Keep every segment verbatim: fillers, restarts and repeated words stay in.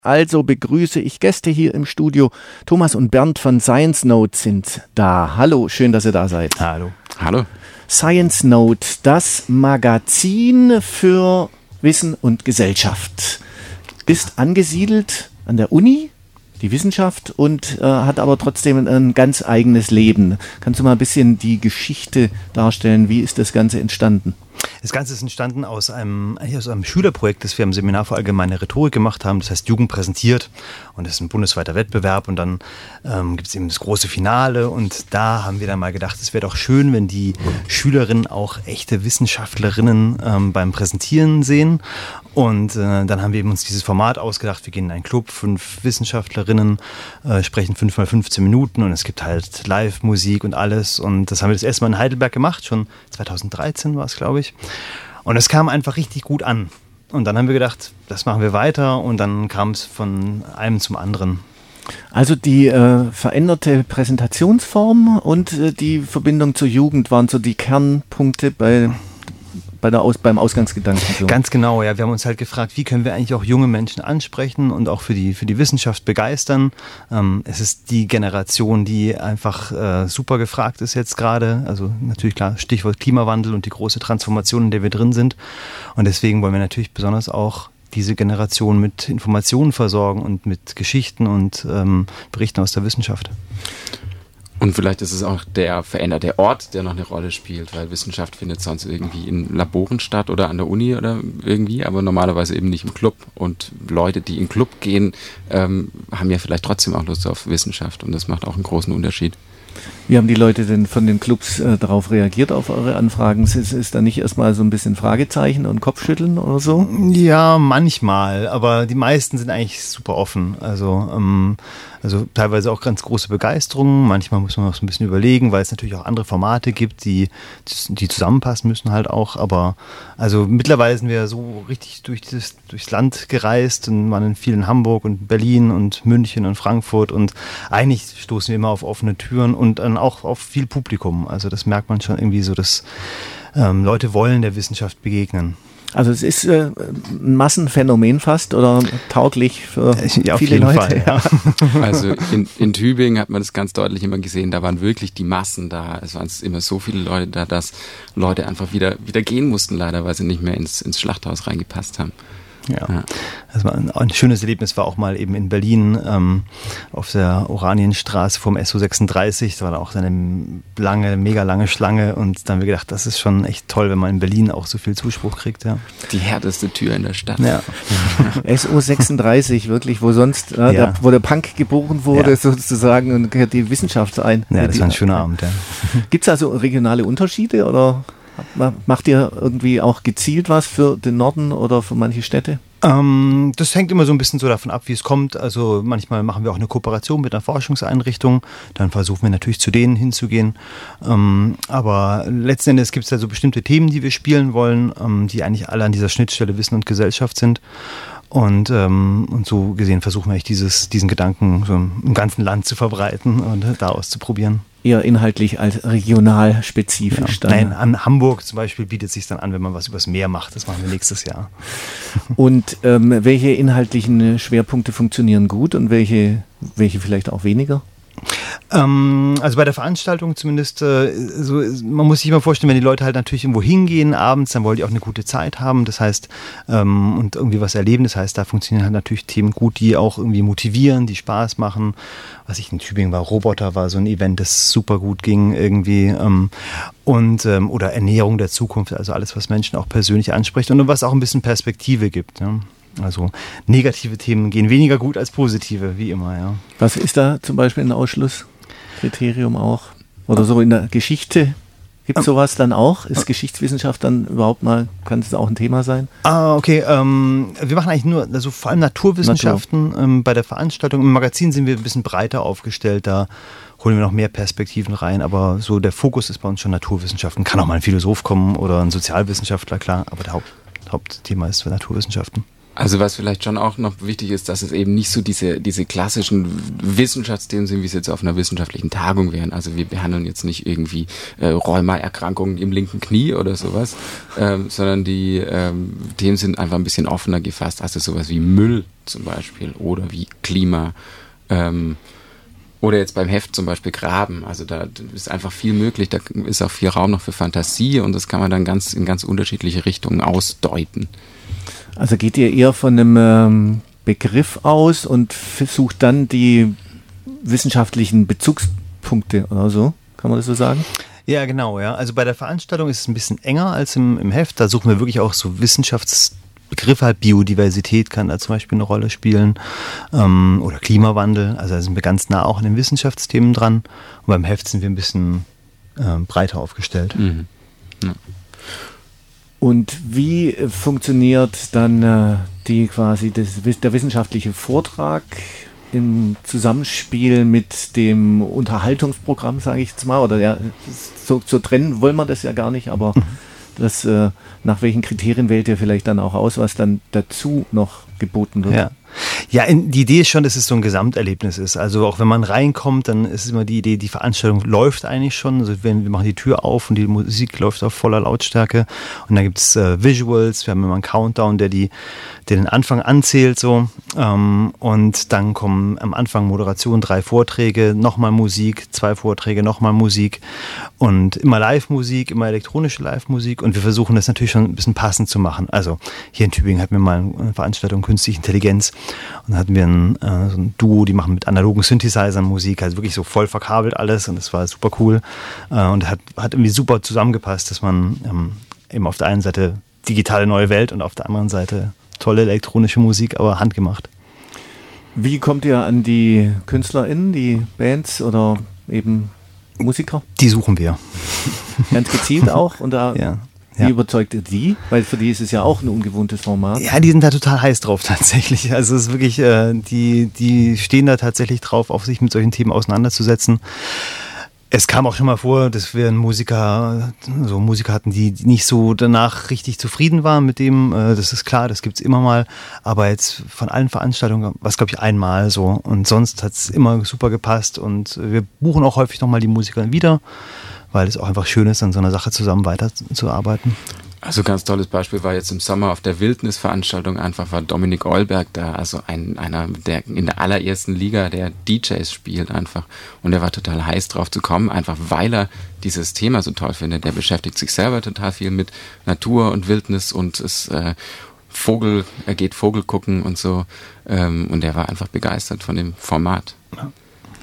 Also begrüße ich Gäste hier im Studio. Thomas und Bernd von Science Note sind da. Hallo, schön, dass ihr da seid. Hallo. Hallo. Science Note, das Magazin für Wissen und Gesellschaft, ist angesiedelt an der Uni, die Wissenschaft, und äh, hat aber trotzdem ein ganz eigenes Leben. Kannst du mal ein bisschen die Geschichte darstellen? Wie ist das Ganze entstanden? Das Ganze ist entstanden aus einem, aus einem Schülerprojekt, das wir am Seminar für allgemeine Rhetorik gemacht haben. Das heißt Jugend präsentiert, und das ist ein bundesweiter Wettbewerb, und dann ähm, gibt es eben das große Finale, und da haben wir dann mal gedacht, es wäre doch schön, wenn die Schülerinnen auch echte Wissenschaftlerinnen ähm, beim Präsentieren sehen. Und äh, dann haben wir eben uns dieses Format ausgedacht. Wir gehen in einen Club, fünf Wissenschaftlerinnen äh, sprechen fünf mal fünfzehn Minuten, und es gibt halt Live-Musik und alles, und das haben wir das erste Mal in Heidelberg gemacht, schon zweitausenddreizehn war es, glaube ich. Und es kam einfach richtig gut an. Und dann haben wir gedacht, das machen wir weiter, und dann kam es von einem zum anderen. Also die äh, veränderte Präsentationsform und äh, die Verbindung zur Jugend waren so die Kernpunkte bei... Bei der Aus, beim Ausgangsgedanken. So. Ganz genau, ja. Wir haben uns halt gefragt, wie können wir eigentlich auch junge Menschen ansprechen und auch für die, für die Wissenschaft begeistern. Ähm, es ist die Generation, die einfach äh, super gefragt ist jetzt gerade. Also natürlich klar, Stichwort Klimawandel und die große Transformation, in der wir drin sind. Und deswegen wollen wir natürlich besonders auch diese Generation mit Informationen versorgen und mit Geschichten und ähm, Berichten aus der Wissenschaft. Und vielleicht ist es auch der veränderte Ort, der noch eine Rolle spielt, weil Wissenschaft findet sonst irgendwie in Laboren statt oder an der Uni oder irgendwie, aber normalerweise eben nicht im Club. Und Leute, die in den Club gehen, ähm, haben ja vielleicht trotzdem auch Lust auf Wissenschaft, und das macht auch einen großen Unterschied. Wie haben die Leute denn von den Clubs äh, darauf reagiert, auf eure Anfragen? Ist, ist da nicht erstmal so ein bisschen Fragezeichen und Kopfschütteln oder so? Ja, manchmal, aber die meisten sind eigentlich super offen. Also, ähm, also teilweise auch ganz große Begeisterung. Manchmal muss man auch so ein bisschen überlegen, weil es natürlich auch andere Formate gibt, die, die zusammenpassen müssen halt auch. Aber also mittlerweile sind wir so richtig durch das, durchs Land gereist und waren in viel in Hamburg und Berlin und München und Frankfurt, und eigentlich stoßen wir immer auf offene Türen und dann auch auf viel Publikum. Also das merkt man schon irgendwie so, dass ähm, Leute wollen der Wissenschaft begegnen. Also es ist äh, ein Massenphänomen fast, oder tauglich für ja, viele Leute. Fall, ja. Also in, in Tübingen hat man das ganz deutlich immer gesehen, da waren wirklich die Massen da. Es waren immer so viele Leute da, dass Leute einfach wieder, wieder gehen mussten, leider, weil sie nicht mehr ins, ins Schlachthaus reingepasst haben. Ja, ja. Das war ein, ein schönes Erlebnis, war auch mal eben in Berlin ähm, auf der Oranienstraße vom S O sechsunddreißig. Da war da auch eine lange, mega lange Schlange, und dann haben wir gedacht, das ist schon echt toll, wenn man in Berlin auch so viel Zuspruch kriegt. Ja. Die härteste Tür in der Stadt. Ja. S O sechsunddreißig, wirklich, wo sonst, äh, ja. da, wo der Punk geboren wurde, ja. sozusagen, und die Wissenschaft ein. Ja, das die, war ein schöner Abend. Ja. Gibt es also regionale Unterschiede, oder macht ihr irgendwie auch gezielt was für den Norden oder für manche Städte? Ähm, das hängt immer so ein bisschen so davon ab, wie es kommt. Also manchmal machen wir auch eine Kooperation mit einer Forschungseinrichtung. Dann versuchen wir natürlich zu denen hinzugehen. Ähm, aber letzten Endes gibt es da so bestimmte Themen, die wir spielen wollen, ähm, die eigentlich alle an dieser Schnittstelle Wissen und Gesellschaft sind. Und, ähm, und so gesehen versuchen wir eigentlich dieses, diesen Gedanken so im ganzen Land zu verbreiten und da auszuprobieren. Eher inhaltlich als regional spezifisch. Ja. Nein, an Hamburg zum Beispiel bietet es sich dann an, wenn man was übers Meer macht. Das machen wir nächstes Jahr. Und ähm, welche inhaltlichen Schwerpunkte funktionieren gut und welche, welche vielleicht auch weniger? Ähm, also bei der Veranstaltung zumindest, äh, so, man muss sich immer vorstellen, wenn die Leute halt natürlich irgendwo hingehen abends, dann wollen die auch eine gute Zeit haben, das heißt, ähm, und irgendwie was erleben, das heißt, da funktionieren halt natürlich Themen gut, die auch irgendwie motivieren, die Spaß machen. Was ich in Tübingen war, Roboter war so ein Event, das super gut ging irgendwie, ähm, und ähm, oder Ernährung der Zukunft, also alles, was Menschen auch persönlich anspricht und was auch ein bisschen Perspektive gibt, ja. Also negative Themen gehen weniger gut als positive, wie immer, ja. Was ist da zum Beispiel ein Ausschlusskriterium auch? Oder so in der Geschichte? Gibt es sowas dann auch? Ist Geschichtswissenschaft dann überhaupt mal, kann es auch ein Thema sein? Ah, okay. Ähm, wir machen eigentlich nur, also vor allem Naturwissenschaften Natur. ähm, bei der Veranstaltung. Im Magazin sind wir ein bisschen breiter aufgestellt, da holen wir noch mehr Perspektiven rein, aber so der Fokus ist bei uns schon Naturwissenschaften. Kann auch mal ein Philosoph kommen oder ein Sozialwissenschaftler, klar, aber der Haupt, Hauptthema ist für Naturwissenschaften. Also was vielleicht schon auch noch wichtig ist, dass es eben nicht so diese, diese klassischen Wissenschaftsthemen sind, wie es jetzt auf einer wissenschaftlichen Tagung wären. Also wir behandeln jetzt nicht irgendwie äh, Rheumaerkrankungen im linken Knie oder sowas, ähm, sondern die ähm, Themen sind einfach ein bisschen offener gefasst. Also sowas wie Müll zum Beispiel oder wie Klima ähm, oder jetzt beim Heft zum Beispiel Graben. Also da ist einfach viel möglich, da ist auch viel Raum noch für Fantasie und das kann man dann ganz in ganz unterschiedliche Richtungen ausdeuten. Also geht ihr eher von einem ähm, Begriff aus und versucht dann die wissenschaftlichen Bezugspunkte oder so? Kann man das so sagen? Ja, genau. Ja. Also bei der Veranstaltung ist es ein bisschen enger als im, im Heft. Da suchen wir wirklich auch so Wissenschaftsbegriffe. Halt Biodiversität kann da zum Beispiel eine Rolle spielen ähm, oder Klimawandel. Also da sind wir ganz nah auch an den Wissenschaftsthemen dran. Und beim Heft sind wir ein bisschen äh, breiter aufgestellt. Mhm. Ja. Und wie funktioniert dann äh, die quasi das, der wissenschaftliche Vortrag im Zusammenspiel mit dem Unterhaltungsprogramm, sage ich jetzt mal, oder ja, so, so trennen wollen wir das ja gar nicht, aber das, äh, nach welchen Kriterien wählt ihr vielleicht dann auch aus, was dann dazu noch geboten wird? Ja. Ja, in, die Idee ist schon, dass es so ein Gesamterlebnis ist. Also auch wenn man reinkommt, dann ist immer die Idee, die Veranstaltung läuft eigentlich schon. Also wenn wir machen die Tür auf und die Musik läuft auf voller Lautstärke und dann gibt's äh, Visuals, wir haben immer einen Countdown, der die, der den Anfang anzählt so ähm, und dann kommen am Anfang Moderation, drei Vorträge, nochmal Musik, zwei Vorträge, nochmal Musik und immer Live-Musik, immer elektronische Live-Musik und wir versuchen das natürlich schon ein bisschen passend zu machen. Also hier in Tübingen hatten wir mal eine Veranstaltung Künstliche Intelligenz. Und dann hatten wir ein, äh, so ein Duo, die machen mit analogen Synthesizern Musik, also wirklich so voll verkabelt alles und das war super cool. Äh, und hat, hat irgendwie super zusammengepasst, dass man ähm, eben auf der einen Seite digitale neue Welt und auf der anderen Seite tolle elektronische Musik, aber handgemacht. Wie kommt ihr an die KünstlerInnen, die Bands oder eben Musiker? Die suchen wir. Ganz gezielt auch? Und da ja. Wie Ja. überzeugt ihr die? Weil für die ist es ja auch ein ungewohntes Format. Ja, die sind da total heiß drauf tatsächlich. Also es ist wirklich, äh, die, die stehen da tatsächlich drauf, auf sich mit solchen Themen auseinanderzusetzen. Es kam auch schon mal vor, dass wir einen Musiker, so Musiker hatten, die nicht so danach richtig zufrieden waren mit dem. Äh, das ist klar, das gibt's immer mal. Aber jetzt von allen Veranstaltungen war es, glaube ich, einmal so. Und sonst hat's immer super gepasst. Und wir buchen auch häufig nochmal die Musiker wieder, weil es auch einfach schön ist, an so einer Sache zusammen weiterzuarbeiten. Also ganz tolles Beispiel war jetzt im Sommer auf der Wildnisveranstaltung einfach war Dominik Eulberg da, also ein, einer, der in der allerersten Liga der D Js spielt einfach und er war total heiß drauf zu kommen, einfach weil er dieses Thema so toll findet. Der beschäftigt sich selber total viel mit Natur und Wildnis und ist äh, Vogel, er geht Vogel gucken und so ähm, und er war einfach begeistert von dem Format. Ja.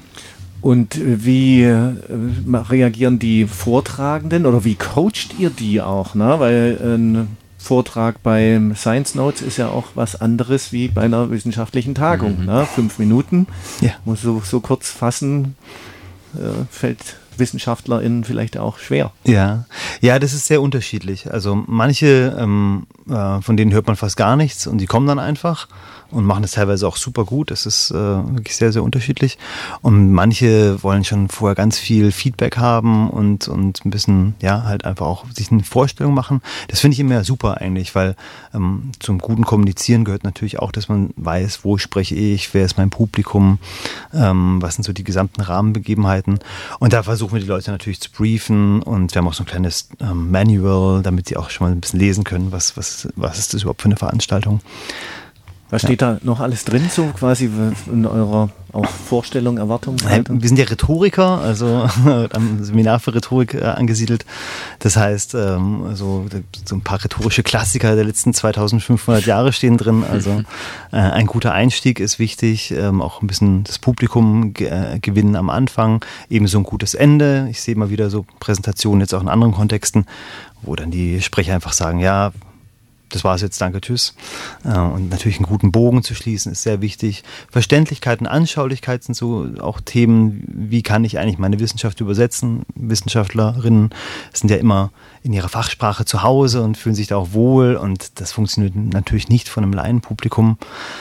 Und wie äh, reagieren die Vortragenden oder wie coacht ihr die auch? Ne? Weil ein Vortrag beim Science Notes ist ja auch was anderes wie bei einer wissenschaftlichen Tagung. Mhm. Ne? Fünf Minuten, ja. Muss so, so kurz fassen, äh, fällt WissenschaftlerInnen vielleicht auch schwer. Ja, ja, das ist sehr unterschiedlich. Also manche, ähm, äh, von denen hört man fast gar nichts und die kommen dann einfach und machen das teilweise auch super gut. Das ist äh, wirklich sehr, sehr unterschiedlich. Und manche wollen schon vorher ganz viel Feedback haben und, und ein bisschen, ja, halt einfach auch sich eine Vorstellung machen. Das finde ich immer super eigentlich, weil ähm, zum guten Kommunizieren gehört natürlich auch, dass man weiß, wo spreche ich, wer ist mein Publikum, ähm, was sind so die gesamten Rahmenbegebenheiten. Und da versuchen wir die Leute natürlich zu briefen und wir haben auch so ein kleines ähm, Manual, damit sie auch schon mal ein bisschen lesen können, was, was, was ist das überhaupt für eine Veranstaltung. Was steht ja. da noch alles drin, so quasi in eurer auch Vorstellung, Erwartungshaltung? Wir sind ja Rhetoriker, also am Seminar für Rhetorik äh, angesiedelt. Das heißt, ähm, also, so ein paar rhetorische Klassiker der letzten zweitausendfünfhundert Jahre stehen drin. Also äh, ein guter Einstieg ist wichtig, ähm, auch ein bisschen das Publikum ge- äh, gewinnen am Anfang, ebenso ein gutes Ende. Ich sehe mal wieder so Präsentationen jetzt auch in anderen Kontexten, wo dann die Sprecher einfach sagen, ja, das war's jetzt, danke, tschüss. Und natürlich einen guten Bogen zu schließen ist sehr wichtig. Verständlichkeit und Anschaulichkeit sind so auch Themen, wie kann ich eigentlich meine Wissenschaft übersetzen? Wissenschaftlerinnen sind ja immer in ihrer Fachsprache zu Hause und fühlen sich da auch wohl und das funktioniert natürlich nicht von einem Laienpublikum.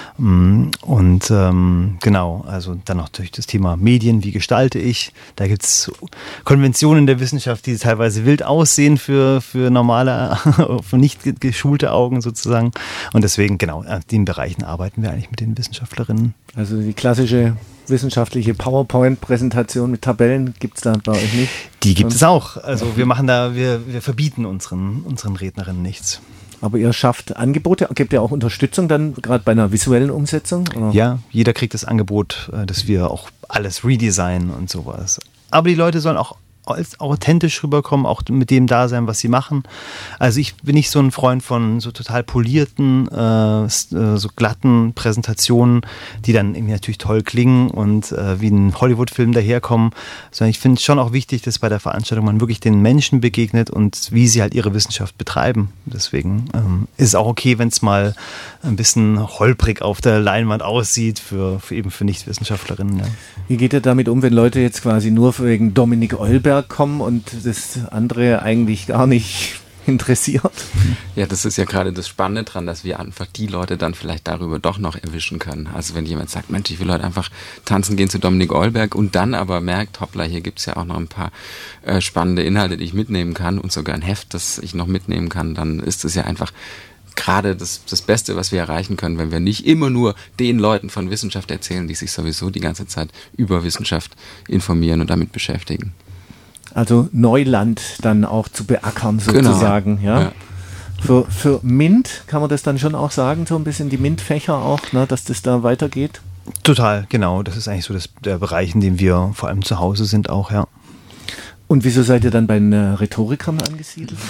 Und ähm, genau, also dann noch durch das Thema Medien, wie gestalte ich? Da gibt's Konventionen der Wissenschaft, die teilweise wild aussehen für, für normale, für nicht geschulte Augen. Augen sozusagen. Und deswegen, genau, an den Bereichen arbeiten wir eigentlich mit den Wissenschaftlerinnen. Also die klassische wissenschaftliche PowerPoint-Präsentation mit Tabellen gibt es da bei euch nicht? Die gibt es auch. Also wir machen da, wir, wir verbieten unseren, unseren Rednerinnen nichts. Aber ihr schafft Angebote, gebt ihr auch Unterstützung dann, gerade bei einer visuellen Umsetzung? Oder? Ja, jeder kriegt das Angebot, dass wir auch alles redesignen und sowas. Aber die Leute sollen auch authentisch rüberkommen, auch mit dem da sein, was sie machen. Also ich bin nicht so ein Freund von so total polierten, äh, so glatten Präsentationen, die dann irgendwie natürlich toll klingen und äh, wie ein Hollywood-Film daherkommen, sondern ich finde es schon auch wichtig, dass bei der Veranstaltung man wirklich den Menschen begegnet und wie sie halt ihre Wissenschaft betreiben. Deswegen ähm, ist es auch okay, wenn es mal ein bisschen holprig auf der Leinwand aussieht für, für eben für Nichtwissenschaftlerinnen. Ja. Wie geht ihr damit um, wenn Leute jetzt quasi nur wegen Dominik Eulberg kommen und das andere eigentlich gar nicht interessiert? Ja, das ist ja gerade das Spannende dran, dass wir einfach die Leute dann vielleicht darüber doch noch erwischen können. Also wenn jemand sagt, Mensch, ich will heute einfach tanzen gehen zu Dominik Eulberg und dann aber merkt, hoppla, hier gibt's ja auch noch ein paar äh, spannende Inhalte, die ich mitnehmen kann und sogar ein Heft, das ich noch mitnehmen kann, dann ist es ja einfach gerade das, das Beste, was wir erreichen können, wenn wir nicht immer nur den Leuten von Wissenschaft erzählen, die sich sowieso die ganze Zeit über Wissenschaft informieren und damit beschäftigen. Also Neuland dann auch zu beackern sozusagen. Genau. Ja. Ja. Für, für MINT kann man das dann schon auch sagen, so ein bisschen die MINT-Fächer auch, ne, dass das da weitergeht? Total, genau. Das ist eigentlich so das, der Bereich, in dem wir vor allem zu Hause sind auch, ja. Und wieso seid ihr dann bei den Rhetorikern angesiedelt?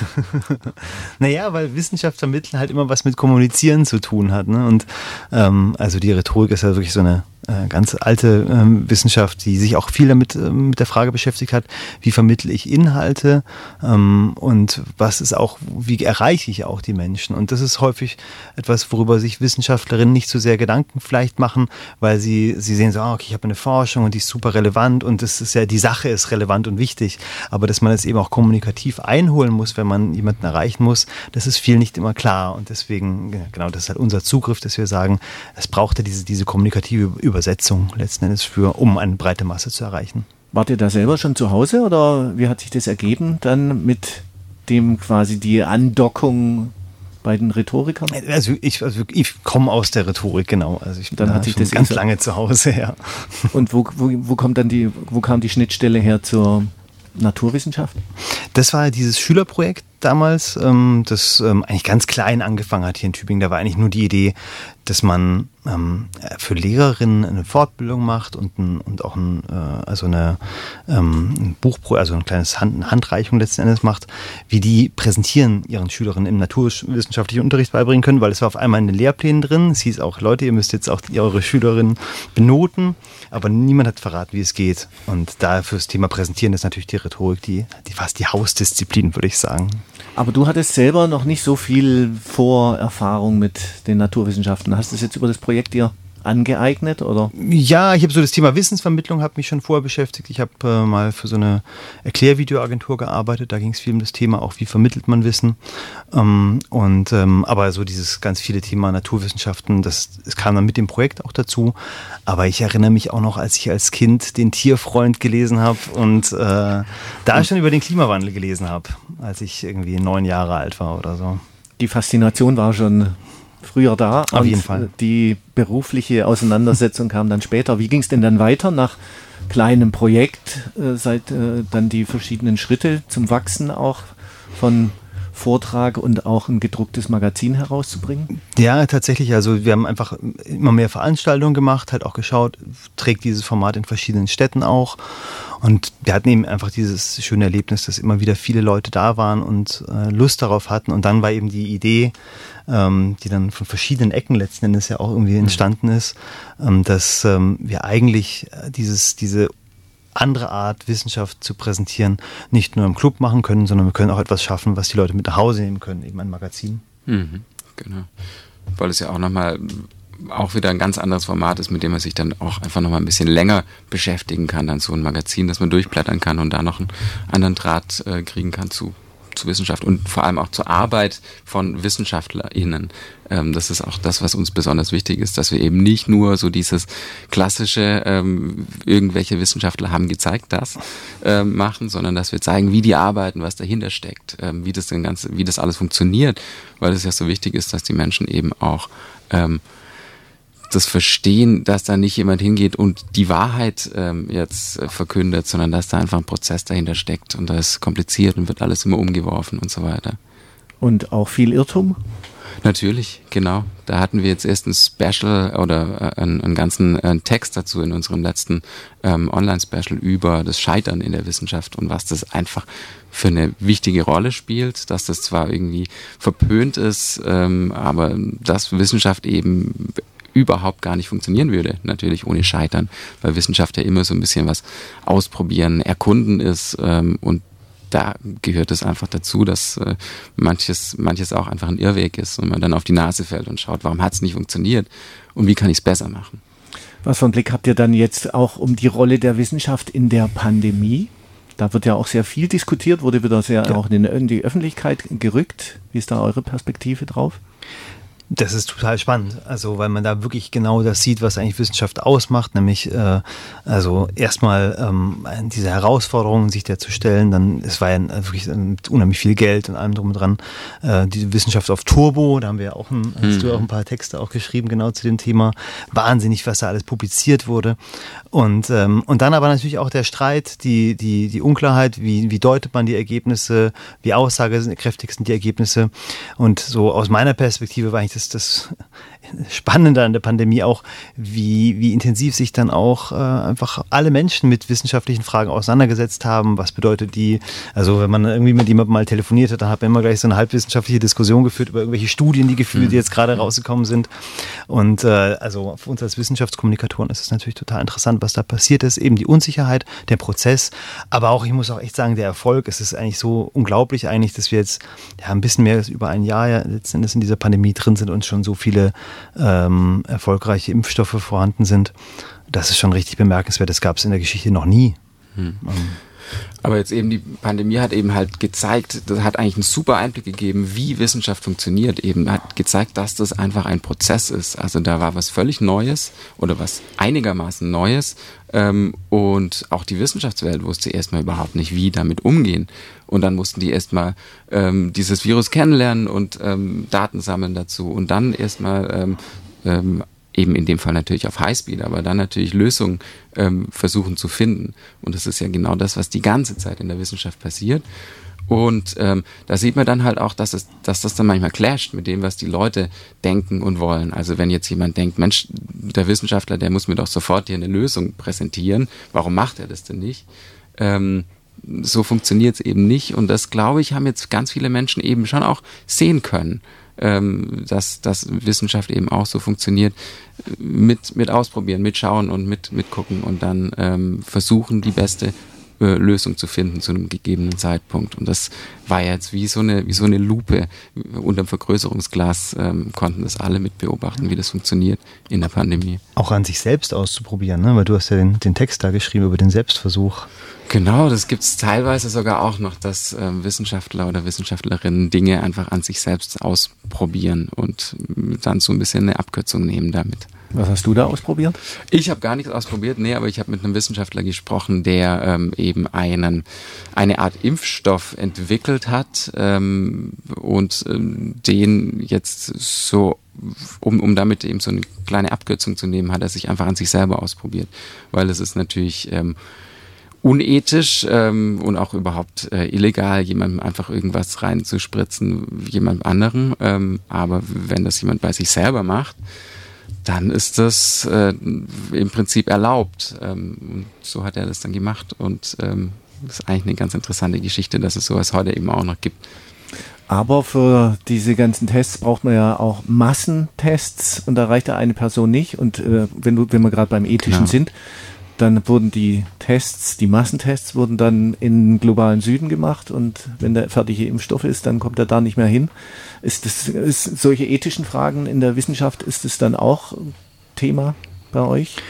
Naja, weil Wissenschaft vermitteln halt immer was mit Kommunizieren zu tun hat. Ne? Und ähm, also die Rhetorik ist ja wirklich so eine äh, ganz alte ähm, Wissenschaft, die sich auch viel damit äh, mit der Frage beschäftigt hat, wie vermittle ich Inhalte ähm, und was ist auch, wie erreiche ich auch die Menschen? Und das ist häufig etwas, worüber sich Wissenschaftlerinnen nicht so sehr Gedanken vielleicht machen, weil sie, sie sehen so, oh, okay, ich habe eine Forschung und die ist super relevant und das ist ja, die Sache ist relevant und wichtig. Aber dass man es eben auch kommunikativ einholen muss, wenn man jemanden erreichen muss, das ist vielen nicht immer klar. Und deswegen, genau, das ist halt unser Zugriff, dass wir sagen, es braucht ja diese, diese kommunikative Übersetzung letzten Endes für, um eine breite Masse zu erreichen. Wart ihr da selber schon zu Hause oder wie hat sich das ergeben dann mit dem quasi die Andockung bei den Rhetorikern? Also ich, also ich komme aus der Rhetorik, genau. Also ich bin dann da hat sich schon das ganz lange zu Hause, ja. Und wo, wo, wo kommt dann die, wo kam die Schnittstelle her zur Naturwissenschaft? Das war dieses Schülerprojekt damals, ähm, das ähm, eigentlich ganz klein angefangen hat hier in Tübingen. Da war eigentlich nur die Idee, dass man ähm, für Lehrerinnen eine Fortbildung macht und, ein, und auch ein, äh, also eine ähm, ein Buchprojekt, also ein kleines Hand, eine Handreichung letzten Endes macht, wie die präsentieren ihren Schülerinnen im naturwissenschaftlichen Unterricht beibringen können, weil es war auf einmal in den Lehrplänen drin. Es hieß auch, Leute, ihr müsst jetzt auch eure Schülerinnen benoten, aber niemand hat verraten, wie es geht. Und da fürs Thema Präsentieren ist natürlich die Rhetorik die, die fast die Hausdisziplin, würde ich sagen. Aber du hattest selber noch nicht so viel Vorerfahrung mit den Naturwissenschaften. Hast du das jetzt über das Projekt dir angeeignet, oder? Ja, ich habe so das Thema Wissensvermittlung, habe mich schon vorher beschäftigt. Ich habe äh, mal für so eine Erklärvideoagentur gearbeitet. Da ging es viel um das Thema, auch wie vermittelt man Wissen. Ähm, und ähm, aber so dieses ganz viele Thema Naturwissenschaften, das, das kam dann mit dem Projekt auch dazu. Aber ich erinnere mich auch noch, als ich als Kind den Tierfreund gelesen habe und äh, da schon über den Klimawandel gelesen habe, als ich irgendwie neun Jahre alt war oder so. Die Faszination war schon früher da. Auf jeden Fall. Die berufliche Auseinandersetzung kam dann später. Wie ging es denn dann weiter nach kleinem Projekt, äh, seit äh, dann die verschiedenen Schritte zum Wachsen auch von Vortrag und auch ein gedrucktes Magazin herauszubringen? Ja, tatsächlich. Also wir haben einfach immer mehr Veranstaltungen gemacht, halt auch geschaut, trägt dieses Format in verschiedenen Städten auch. Und wir hatten eben einfach dieses schöne Erlebnis, dass immer wieder viele Leute da waren und äh, Lust darauf hatten. Und dann war eben die Idee, ähm, die dann von verschiedenen Ecken letzten Endes ja auch irgendwie entstanden ist, ähm, dass ähm, wir eigentlich dieses, diese andere Art, Wissenschaft zu präsentieren, nicht nur im Club machen können, sondern wir können auch etwas schaffen, was die Leute mit nach Hause nehmen können, eben ein Magazin. Mhm, genau. Weil es ja auch nochmal auch wieder ein ganz anderes Format ist, mit dem man sich dann auch einfach nochmal ein bisschen länger beschäftigen kann, dann so ein Magazin, dass man durchblättern kann und da noch einen anderen Draht äh, kriegen kann zu, zu Wissenschaft und vor allem auch zur Arbeit von WissenschaftlerInnen. Ähm, das ist auch das, was uns besonders wichtig ist, dass wir eben nicht nur so dieses klassische, ähm, irgendwelche Wissenschaftler haben gezeigt, das ähm, machen, sondern dass wir zeigen, wie die arbeiten, was dahinter steckt, ähm, wie das denn ganz, wie das alles funktioniert, weil es ja so wichtig ist, dass die Menschen eben auch ähm, das verstehen, dass da nicht jemand hingeht und die Wahrheit ähm, jetzt äh, verkündet, sondern dass da einfach ein Prozess dahinter steckt und da ist kompliziert und wird alles immer umgeworfen und so weiter. Und auch viel Irrtum? Natürlich, genau. Da hatten wir jetzt erst ein Special oder äh, einen, einen ganzen äh, Text dazu in unserem letzten ähm, Online-Special über das Scheitern in der Wissenschaft und was das einfach für eine wichtige Rolle spielt, dass das zwar irgendwie verpönt ist, ähm, aber dass Wissenschaft eben überhaupt gar nicht funktionieren würde, natürlich ohne Scheitern, weil Wissenschaft ja immer so ein bisschen was ausprobieren, erkunden ist ähm, und da gehört es einfach dazu, dass äh, manches, manches auch einfach ein Irrweg ist und man dann auf die Nase fällt und schaut, warum hat es nicht funktioniert und wie kann ich es besser machen. Was für einen Blick habt ihr dann jetzt auch um die Rolle der Wissenschaft in der Pandemie? Da wird ja auch sehr viel diskutiert, wurde wieder sehr ja. auch in die Öffentlichkeit gerückt. Wie ist da eure Perspektive drauf? Das ist total spannend, also weil man da wirklich genau das sieht, was eigentlich Wissenschaft ausmacht, nämlich äh, also erstmal ähm, diese Herausforderungen, sich der zu stellen, dann, es war ja wirklich mit unheimlich viel Geld und allem drum und dran, äh, die Wissenschaft auf Turbo, da haben wir ja auch, ein, hast du auch ein paar Texte auch geschrieben, genau zu dem Thema, wahnsinnig, was da alles publiziert wurde und ähm, und dann aber natürlich auch der Streit, die die die Unklarheit, wie wie deutet man die Ergebnisse, wie aussagekräftig sind die Ergebnisse und so aus meiner Perspektive war eigentlich das das Spannende an der Pandemie auch, wie, wie intensiv sich dann auch äh, einfach alle Menschen mit wissenschaftlichen Fragen auseinandergesetzt haben. Was bedeutet die? Also wenn man irgendwie mit jemandem mal telefoniert hat, dann hat man immer gleich so eine halbwissenschaftliche Diskussion geführt über irgendwelche Studien, die gefühlt, mhm. die jetzt gerade rausgekommen sind. Und äh, also für uns als Wissenschaftskommunikatoren ist es natürlich total interessant, was da passiert ist. Eben die Unsicherheit, der Prozess, aber auch, ich muss auch echt sagen, der Erfolg. Es ist eigentlich so unglaublich eigentlich, dass wir jetzt ja ein bisschen mehr als über ein Jahr ja letzten Endes in dieser Pandemie drin sind und schon so viele Ähm, erfolgreiche Impfstoffe vorhanden sind. Das ist schon richtig bemerkenswert. Das gab es in der Geschichte noch nie. Hm. Ähm. Aber jetzt eben die Pandemie hat eben halt gezeigt, das hat eigentlich einen super Einblick gegeben, wie Wissenschaft funktioniert. Eben hat gezeigt, dass das einfach ein Prozess ist. Also da war was völlig Neues oder was einigermaßen Neues. Ähm, und auch die Wissenschaftswelt wusste erstmal überhaupt nicht, wie damit umgehen. Und dann mussten die erstmal ähm, dieses Virus kennenlernen und ähm, Daten sammeln dazu. Und dann erstmal ähm, ähm, eben in dem Fall natürlich auf Highspeed, aber dann natürlich Lösungen ähm, versuchen zu finden. Und das ist ja genau das, was die ganze Zeit in der Wissenschaft passiert. Und ähm, da sieht man dann halt auch, dass, es, dass das dann manchmal clasht mit dem, was die Leute denken und wollen. Also wenn jetzt jemand denkt, Mensch, der Wissenschaftler, der muss mir doch sofort hier eine Lösung präsentieren, warum macht er das denn nicht? Ähm, so funktioniert es eben nicht. Und das, glaube ich, haben jetzt ganz viele Menschen eben schon auch sehen können. Dass, dass Wissenschaft eben auch so funktioniert, mit, mit ausprobieren, mit schauen und mit, mit gucken und dann ähm, versuchen, die beste äh, Lösung zu finden zu einem gegebenen Zeitpunkt. Und das war jetzt wie so eine, wie so eine Lupe unterm Vergrößerungsglas, ähm, konnten das alle mit beobachten, wie das funktioniert in der Pandemie. Auch an sich selbst auszuprobieren, ne? Weil du hast ja den, den Text da geschrieben über den Selbstversuch. Genau, das gibt es teilweise sogar auch noch, dass ähm, Wissenschaftler oder Wissenschaftlerinnen Dinge einfach an sich selbst ausprobieren und dann so ein bisschen eine Abkürzung nehmen damit. Was hast du da ausprobiert? Ich habe gar nichts ausprobiert, nee, aber ich habe mit einem Wissenschaftler gesprochen, der ähm, eben einen, eine Art Impfstoff entwickelt hat ähm, und ähm, den jetzt so, um, um damit eben so eine kleine Abkürzung zu nehmen, hat er sich einfach an sich selber ausprobiert, weil es ist natürlich ähm, unethisch ähm, und auch überhaupt äh, illegal, jemandem einfach irgendwas reinzuspritzen, jemand anderen. Ähm, aber wenn das jemand bei sich selber macht, dann ist das äh, im Prinzip erlaubt. Ähm, und so hat er das dann gemacht. Und ähm, das ist eigentlich eine ganz interessante Geschichte, dass es sowas heute eben auch noch gibt. Aber für diese ganzen Tests braucht man ja auch Massentests und da reicht ja eine Person nicht. Und äh, wenn, du, wenn wir gerade beim Ethischen ja. sind, dann wurden die Tests, die Massentests wurden dann im globalen Süden gemacht und wenn der fertige Impfstoff ist, dann kommt er da nicht mehr hin. Ist das, ist solche ethischen Fragen in der Wissenschaft, ist das dann auch Thema bei euch?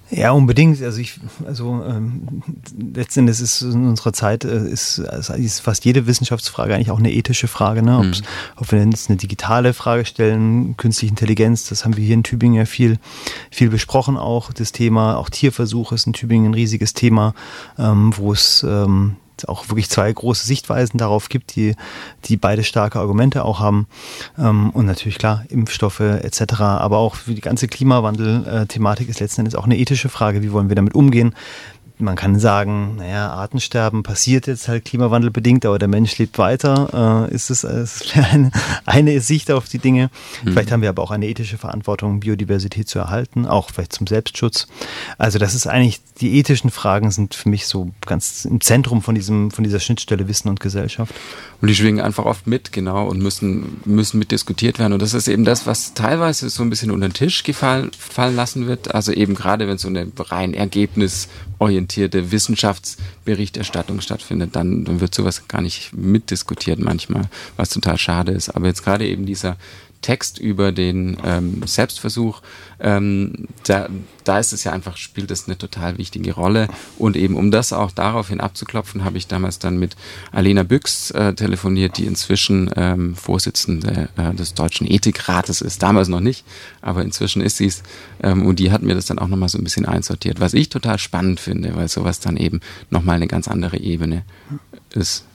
Ja, unbedingt. Also ich, also ähm, letzten Endes ist in unserer Zeit äh, ist, ist fast jede Wissenschaftsfrage eigentlich auch eine ethische Frage. Ne? Ob's, mhm. Ob wir jetzt eine digitale Frage stellen, künstliche Intelligenz, das haben wir hier in Tübingen ja viel, viel besprochen auch. Das Thema, auch Tierversuche ist in Tübingen ein riesiges Thema, ähm, wo es ähm, auch wirklich zwei große Sichtweisen darauf gibt, die, die beide starke Argumente auch haben. Ähm, und natürlich klar, Impfstoffe et cetera. Aber auch für die ganze Klimawandel-Thematik ist letzten Endes auch eine ethische Frage. Wie wollen wir damit umgehen? Man kann sagen, naja, Artensterben passiert jetzt halt klimawandelbedingt, aber der Mensch lebt weiter. Äh, ist es ist eine, eine Sicht auf die Dinge. Mhm. Vielleicht haben wir aber auch eine ethische Verantwortung, Biodiversität zu erhalten, auch vielleicht zum Selbstschutz. Also das ist eigentlich, die ethischen Fragen sind für mich so ganz im Zentrum von diesem, von dieser Schnittstelle Wissen und Gesellschaft. Und die schwingen einfach oft mit, genau, und müssen, müssen mitdiskutiert werden. Und das ist eben das, was teilweise so ein bisschen unter den Tisch gefallen, fallen lassen wird. Also eben gerade, wenn so eine rein ergebnisorientierte Wissenschaftsberichterstattung stattfindet, dann, dann wird sowas gar nicht mitdiskutiert manchmal, was total schade ist. Aber jetzt gerade eben dieser Text über den ähm, Selbstversuch, ähm, da, da ist es ja einfach, spielt das eine total wichtige Rolle. Und eben um das auch daraufhin abzuklopfen, habe ich damals dann mit Alena Büchs äh, telefoniert, die inzwischen ähm, Vorsitzende äh, des Deutschen Ethikrates ist. Damals noch nicht, aber inzwischen ist sie es. Ähm, und die hat mir das dann auch nochmal so ein bisschen einsortiert, was ich total spannend finde, weil sowas dann eben nochmal eine ganz andere Ebene ist.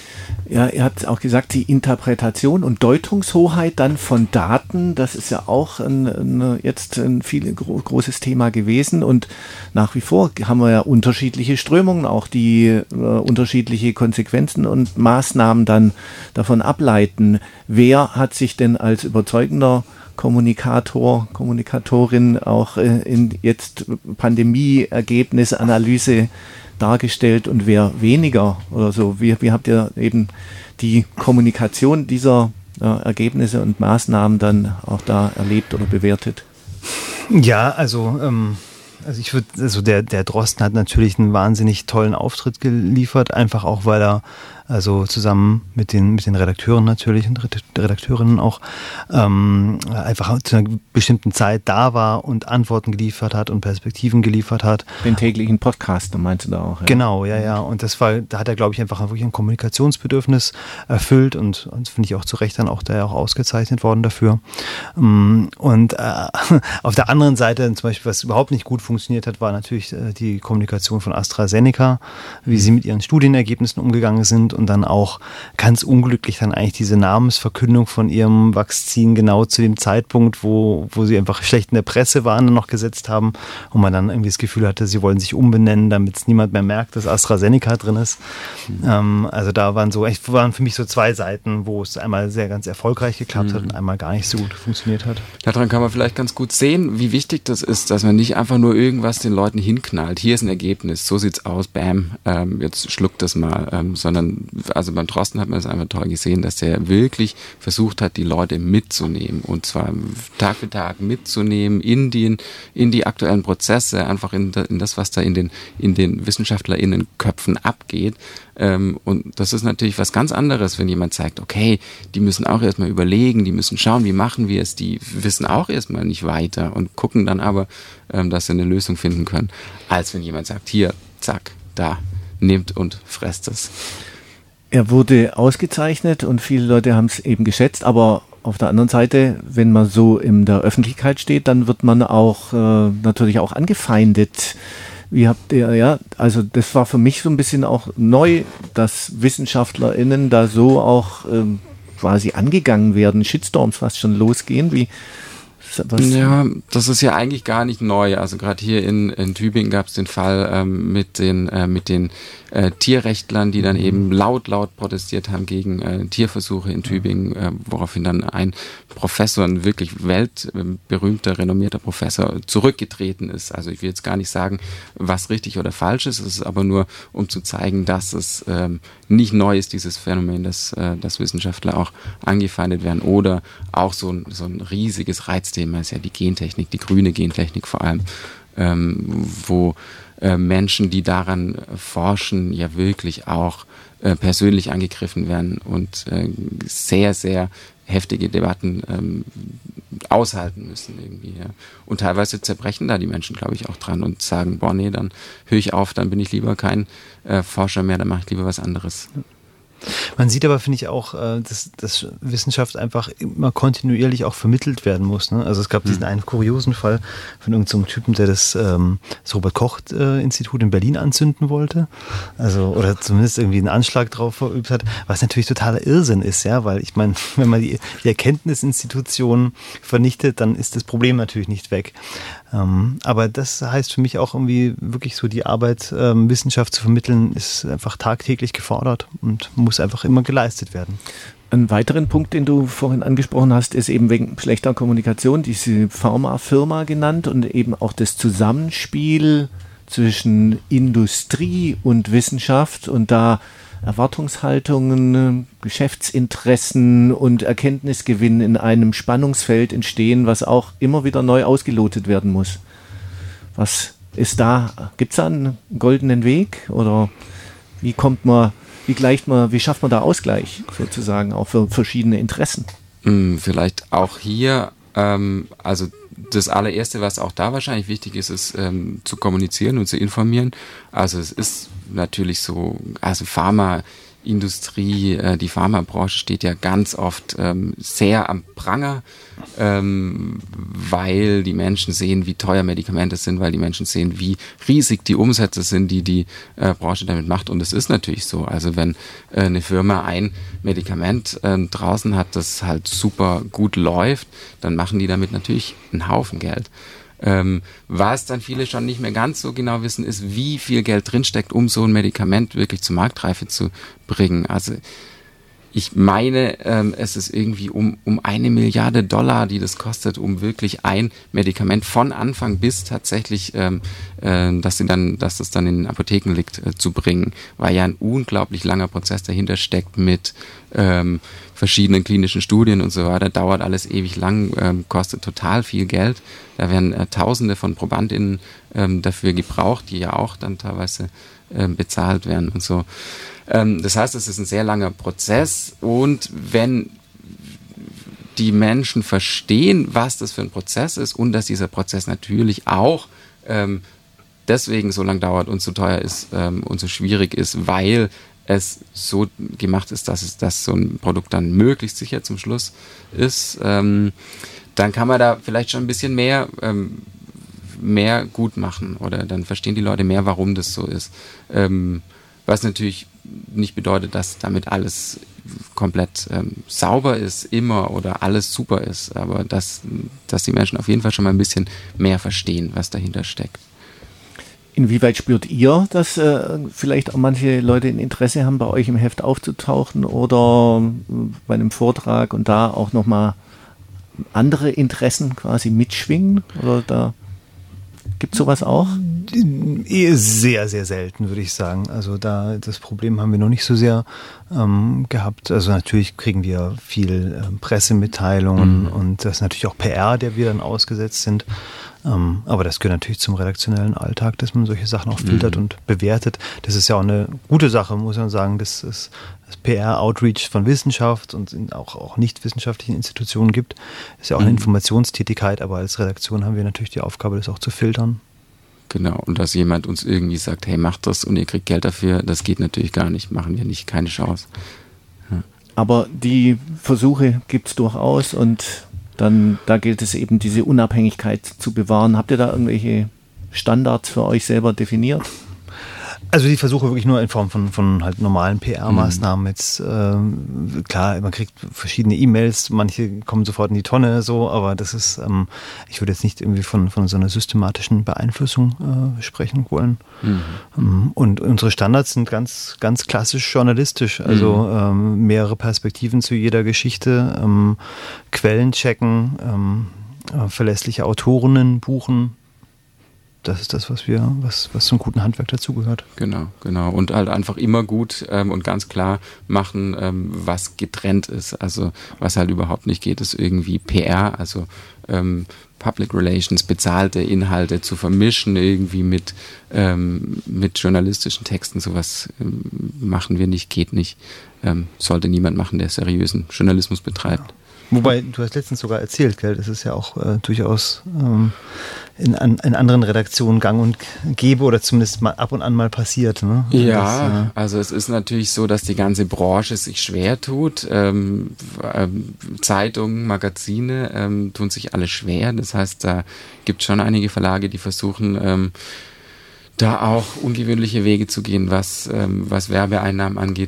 Ja, ihr habt auch gesagt, die Interpretation und Deutungshoheit dann von Daten, das ist ja auch ein, ein, jetzt ein viel gro- großes Thema gewesen und nach wie vor haben wir ja unterschiedliche Strömungen, auch die äh, unterschiedliche Konsequenzen und Maßnahmen dann davon ableiten. Wer hat sich denn als überzeugender Kommunikator, Kommunikatorin auch äh, in jetzt Pandemie-Ergebnis, Analyse dargestellt und wer weniger oder so? Wie, wie habt ihr eben die Kommunikation dieser äh, Ergebnisse und Maßnahmen dann auch da erlebt oder bewertet? Ja, also ähm, also ich würde, also der der Drosten hat natürlich einen wahnsinnig tollen Auftritt geliefert, einfach auch weil er also zusammen mit den mit den Redakteuren natürlich und Redakteurinnen auch ähm, einfach zu einer bestimmten Zeit da war und Antworten geliefert hat und Perspektiven geliefert hat. Den täglichen Podcast, meinst du da auch? Ja? Genau, ja, ja. Und das war, da hat er, glaube ich, einfach wirklich ein Kommunikationsbedürfnis erfüllt und, und finde ich auch zu Recht dann auch da auch ausgezeichnet worden dafür. Und äh, auf der anderen Seite, zum Beispiel, was überhaupt nicht gut funktioniert hat, war natürlich äh, die Kommunikation von AstraZeneca, wie sie mit ihren Studienergebnissen umgegangen sind. Und dann auch ganz unglücklich dann eigentlich diese Namensverkündung von ihrem Vakzin genau zu dem Zeitpunkt, wo, wo sie einfach schlecht in der Presse waren, dann noch gesetzt haben und man dann irgendwie das Gefühl hatte, sie wollen sich umbenennen, damit es niemand mehr merkt, dass AstraZeneca drin ist. Mhm. Ähm, also da waren so echt, waren für mich so zwei Seiten, wo es einmal sehr ganz erfolgreich geklappt mhm. hat und einmal gar nicht so gut funktioniert hat. Daran kann man vielleicht ganz gut sehen, wie wichtig das ist, dass man nicht einfach nur irgendwas den Leuten hinknallt. Hier ist ein Ergebnis, so sieht's aus, bam, ähm, jetzt schluckt das mal, ähm, sondern also beim Drosten hat man das einfach toll gesehen, dass er wirklich versucht hat, die Leute mitzunehmen und zwar Tag für Tag mitzunehmen in die, in die aktuellen Prozesse, einfach in, in das, was da in den, in den WissenschaftlerInnenköpfen abgeht. Ähm, und das ist natürlich was ganz anderes, wenn jemand sagt, okay, die müssen auch erstmal überlegen, die müssen schauen, wie machen wir es, die wissen auch erstmal nicht weiter und gucken dann aber, ähm, dass sie eine Lösung finden können, als wenn jemand sagt, hier, zack, da, nehmt und fresst es. Er wurde ausgezeichnet und viele Leute haben es eben geschätzt, aber auf der anderen Seite, wenn man so in der Öffentlichkeit steht, dann wird man auch äh, natürlich auch angefeindet. Wie habt ihr, ja, also das war für mich so ein bisschen auch neu, dass WissenschaftlerInnen da so auch ähm, quasi angegangen werden, Shitstorms fast schon losgehen, wie was? Ja, das ist ja eigentlich gar nicht neu. Also gerade hier in, in Tübingen gab es den Fall ähm, mit den äh, mit den äh, Tierrechtlern, die dann eben laut laut protestiert haben gegen äh, Tierversuche in Tübingen, äh, woraufhin dann ein Professor, ein wirklich weltberühmter, renommierter Professor zurückgetreten ist. Also ich will jetzt gar nicht sagen, was richtig oder falsch ist. Es ist aber nur, um zu zeigen, dass es ähm, nicht neu ist, dieses Phänomen, dass, äh, dass Wissenschaftler auch angefeindet werden oder auch so ein, so ein riesiges Reizthema ist ja die Gentechnik, die grüne Gentechnik vor allem, ähm, wo äh, Menschen, die daran forschen, ja wirklich auch äh, persönlich angegriffen werden und äh, sehr, sehr heftige Debatten ähm, aushalten müssen irgendwie. Ja. Und teilweise zerbrechen da die Menschen, glaube ich, auch dran und sagen, boah, nee, dann höre ich auf, dann bin ich lieber kein äh, Forscher mehr, dann mache ich lieber was anderes. Man sieht aber, finde ich, auch, dass, dass Wissenschaft einfach immer kontinuierlich auch vermittelt werden muss. Ne? Also es gab diesen einen kuriosen Fall von irgendeinem so Typen, der das, ähm, das Robert-Koch-Institut in Berlin anzünden wollte. Also, oder zumindest irgendwie einen Anschlag drauf verübt hat, was natürlich totaler Irrsinn ist, ja, weil ich meine, wenn man die, die Erkenntnisinstitutionen vernichtet, dann ist das Problem natürlich nicht weg. Ähm, aber das heißt für mich auch irgendwie wirklich so, die Arbeit, ähm, Wissenschaft zu vermitteln, ist einfach tagtäglich gefordert und muss einfach immer geleistet werden. Einen weiteren Punkt, den du vorhin angesprochen hast, ist eben wegen schlechter Kommunikation diese Pharmafirma genannt und eben auch das Zusammenspiel zwischen Industrie und Wissenschaft und da Erwartungshaltungen, Geschäftsinteressen und Erkenntnisgewinn in einem Spannungsfeld entstehen, was auch immer wieder neu ausgelotet werden muss. Was ist da? Gibt es da einen goldenen Weg oder wie kommt man, wie gleicht man, wie schafft man da Ausgleich sozusagen auch für verschiedene Interessen? Vielleicht auch hier, ähm, also das allererste, was auch da wahrscheinlich wichtig ist, ist ähm, zu kommunizieren und zu informieren. Also es ist natürlich so, also Pharmaindustrie, äh, die Pharmabranche steht ja ganz oft ähm, sehr am Pranger, ähm, weil die Menschen sehen, wie teuer Medikamente sind, weil die Menschen sehen, wie riesig die Umsätze sind, die die äh, Branche damit macht. Und es ist natürlich so, also wenn äh, eine Firma ein Medikament äh, draußen hat, das halt super gut läuft, dann machen die damit natürlich einen Haufen Geld. Ähm, was dann viele schon nicht mehr ganz so genau wissen, ist, wie viel Geld drinsteckt, um so ein Medikament wirklich zur Marktreife zu bringen. Also ich meine, ähm, es ist irgendwie um, um eine Milliarde Dollar, die das kostet, um wirklich ein Medikament von Anfang bis tatsächlich, ähm, äh, dass sie dann, dass das dann in den Apotheken liegt, äh, zu bringen, weil ja ein unglaublich langer Prozess dahinter steckt mit ähm, verschiedenen klinischen Studien und so weiter. Dauert alles ewig lang, ähm, kostet total viel Geld. Da werden äh, Tausende von ProbandInnen ähm, dafür gebraucht, die ja auch dann teilweise ähm, bezahlt werden und so. Das heißt, es ist ein sehr langer Prozess und wenn die Menschen verstehen, was das für ein Prozess ist und dass dieser Prozess natürlich auch ähm, deswegen so lang dauert und so teuer ist ähm, und so schwierig ist, weil es so gemacht ist, dass es dass so ein Produkt dann möglichst sicher zum Schluss ist, ähm, dann kann man da vielleicht schon ein bisschen mehr ähm, mehr gut machen oder dann verstehen die Leute mehr, warum das so ist. Ähm, was natürlich nicht bedeutet, dass damit alles komplett ähm, sauber ist, immer oder alles super ist, aber dass, dass die Menschen auf jeden Fall schon mal ein bisschen mehr verstehen, was dahinter steckt. Inwieweit spürt ihr, dass äh, vielleicht auch manche Leute ein Interesse haben, bei euch im Heft aufzutauchen oder äh, bei einem Vortrag und da auch nochmal andere Interessen quasi mitschwingen? Oder da gibt es sowas auch? Sehr, sehr selten, würde ich sagen. Also da das Problem haben wir noch nicht so sehr ähm, gehabt. Also natürlich kriegen wir viel äh, Pressemitteilungen mhm. und das ist natürlich auch P R, der wir dann ausgesetzt sind. Ähm, aber das gehört natürlich zum redaktionellen Alltag, dass man solche Sachen auch filtert mhm. und bewertet. Das ist ja auch eine gute Sache, muss man sagen, dass es das P R-Outreach von Wissenschaft und in auch, auch nicht wissenschaftlichen Institutionen gibt. Das ist ja auch eine mhm. Informationstätigkeit, aber als Redaktion haben wir natürlich die Aufgabe, das auch zu filtern. Genau, und dass jemand uns irgendwie sagt, hey, macht das und ihr kriegt Geld dafür, das geht natürlich gar nicht, machen wir nicht, keine Chance. Ja. Aber die Versuche gibt es durchaus und dann da gilt es eben, diese Unabhängigkeit zu bewahren. Habt ihr da irgendwelche Standards für euch selber definiert? Also die Versuche wirklich nur in Form von, von halt normalen P R-Maßnahmen. Mhm. Jetzt ähm, klar, man kriegt verschiedene E-Mails, manche kommen sofort in die Tonne, so, aber das ist, ähm, ich würde jetzt nicht irgendwie von, von so einer systematischen Beeinflussung äh, sprechen wollen. Mhm. Ähm, und unsere Standards sind ganz, ganz klassisch journalistisch, also mhm. ähm, mehrere Perspektiven zu jeder Geschichte, ähm, Quellen checken, ähm, äh, verlässliche Autorinnen buchen. Das ist das, was wir, was, was zum guten Handwerk dazugehört. Genau, genau. Und halt einfach immer gut ähm, und ganz klar machen, ähm, was getrennt ist. Also was halt überhaupt nicht geht, ist irgendwie P R, also ähm, Public Relations, bezahlte Inhalte zu vermischen irgendwie mit, ähm, mit journalistischen Texten. Sowas ähm, machen wir nicht, geht nicht. Ähm, sollte niemand machen, der seriösen Journalismus betreibt. Ja. Wobei, du hast letztens sogar erzählt, gell, das ist ja auch äh, durchaus ähm, in, an, in anderen Redaktionen gang und gäbe oder zumindest mal ab und an mal passiert. Ne? Ja, das, äh also es ist natürlich so, dass die ganze Branche sich schwer tut. Ähm, ähm, Zeitungen, Magazine ähm, tun sich alle schwer. Das heißt, da gibt es schon einige Verlage, die versuchen, ähm, da auch ungewöhnliche Wege zu gehen, was, ähm, was Werbeeinnahmen angeht.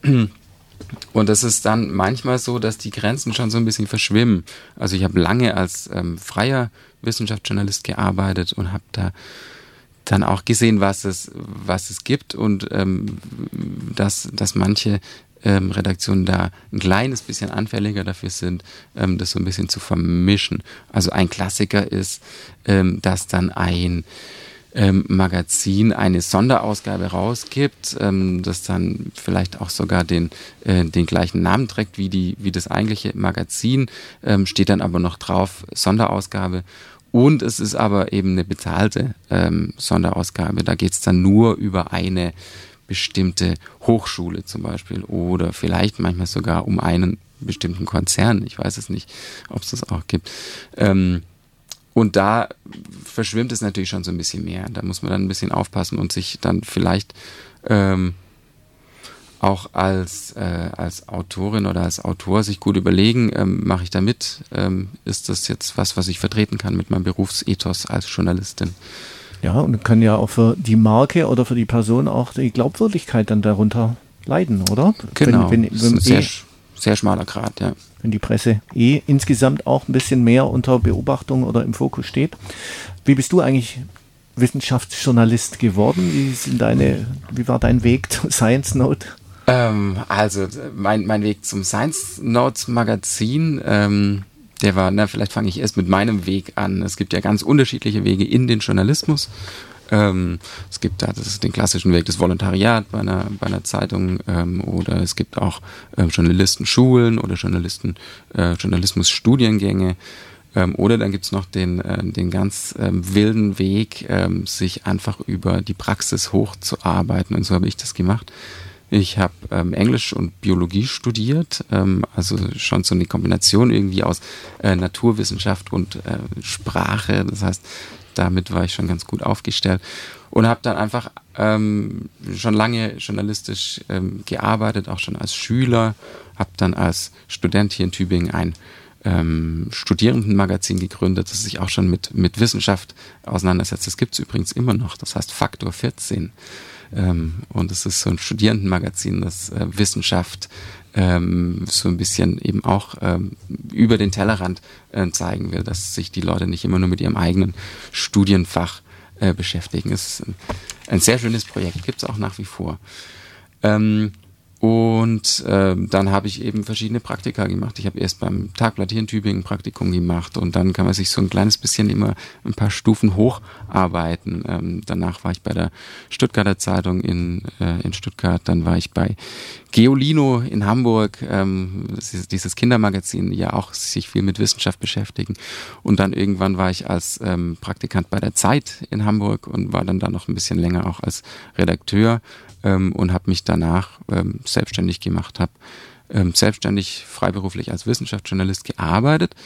Und es ist dann manchmal so, dass die Grenzen schon so ein bisschen verschwimmen. Also ich habe lange als ähm, freier Wissenschaftsjournalist gearbeitet und habe da dann auch gesehen, was es, was es gibt und ähm, dass, dass manche ähm, Redaktionen da ein kleines bisschen anfälliger dafür sind, ähm, das so ein bisschen zu vermischen. Also ein Klassiker ist, ähm, dass dann ein Ähm, Magazin eine Sonderausgabe rausgibt, ähm, das dann vielleicht auch sogar den, äh, den gleichen Namen trägt wie, die, wie das eigentliche Magazin, ähm, steht dann aber noch drauf Sonderausgabe und es ist aber eben eine bezahlte ähm, Sonderausgabe. Da geht es dann nur über eine bestimmte Hochschule zum Beispiel oder vielleicht manchmal sogar um einen bestimmten Konzern. Ich weiß es nicht, ob es das auch gibt. Ähm, Und da verschwimmt es natürlich schon so ein bisschen mehr. Da muss man dann ein bisschen aufpassen und sich dann vielleicht ähm, auch als, äh, als Autorin oder als Autor sich gut überlegen, ähm, mache ich da mit? Ähm, ist das jetzt was, was ich vertreten kann mit meinem Berufsethos als Journalistin? Ja, und kann ja auch für die Marke oder für die Person auch die Glaubwürdigkeit dann darunter leiden, oder? Genau, wenn, wenn, das ist ein wenn sehr, eh, sehr schmaler Grad, ja. Wenn die Presse eh insgesamt auch ein bisschen mehr unter Beobachtung oder im Fokus steht. Wie bist du eigentlich Wissenschaftsjournalist geworden? Wie sind deine, wie war dein Weg zu Science Note? Ähm, also mein, mein Weg zum Science Notes Magazin, ähm, der war, na vielleicht fange ich erst mit meinem Weg an. Es gibt ja ganz unterschiedliche Wege in den Journalismus. Ähm, es gibt da das ist den klassischen Weg des Volontariat bei einer, bei einer Zeitung ähm, oder es gibt auch ähm, Journalistenschulen oder Journalisten, äh, Journalismusstudiengänge ähm, oder dann gibt es noch den, äh, den ganz ähm, wilden Weg, ähm, sich einfach über die Praxis hochzuarbeiten und so habe ich das gemacht. Ich habe ähm, Englisch und Biologie studiert, ähm, also schon so eine Kombination irgendwie aus äh, Naturwissenschaft und äh, Sprache, das heißt, damit war ich schon ganz gut aufgestellt und habe dann einfach ähm, schon lange journalistisch ähm, gearbeitet, auch schon als Schüler, habe dann als Student hier in Tübingen ein ähm, Studierendenmagazin gegründet, das sich auch schon mit, mit Wissenschaft auseinandersetzt. Das gibt es übrigens immer noch, das heißt Faktor vierzehn. Ähm, und es ist so ein Studierendenmagazin, das äh, Wissenschaft ähm, so ein bisschen eben auch ähm, über den Tellerrand äh, zeigen will, dass sich die Leute nicht immer nur mit ihrem eigenen Studienfach äh, beschäftigen. Es ist ein, ein sehr schönes Projekt, gibt es auch nach wie vor. Ähm, Und äh, dann habe ich eben verschiedene Praktika gemacht. Ich habe erst beim Tagblatt hier in Tübingen ein Praktikum gemacht und dann kann man sich so ein kleines bisschen immer ein paar Stufen hocharbeiten. Ähm, danach war ich bei der Stuttgarter Zeitung in, äh, in Stuttgart, dann war ich bei Geolino in Hamburg, ähm, das ist dieses Kindermagazin, die ja auch sich viel mit Wissenschaft beschäftigen. Und dann irgendwann war ich als ähm, Praktikant bei der Zeit in Hamburg und war dann da noch ein bisschen länger auch als Redakteur. Ähm, und habe mich danach ähm, selbstständig gemacht, habe ähm, selbstständig freiberuflich als Wissenschaftsjournalist gearbeitet,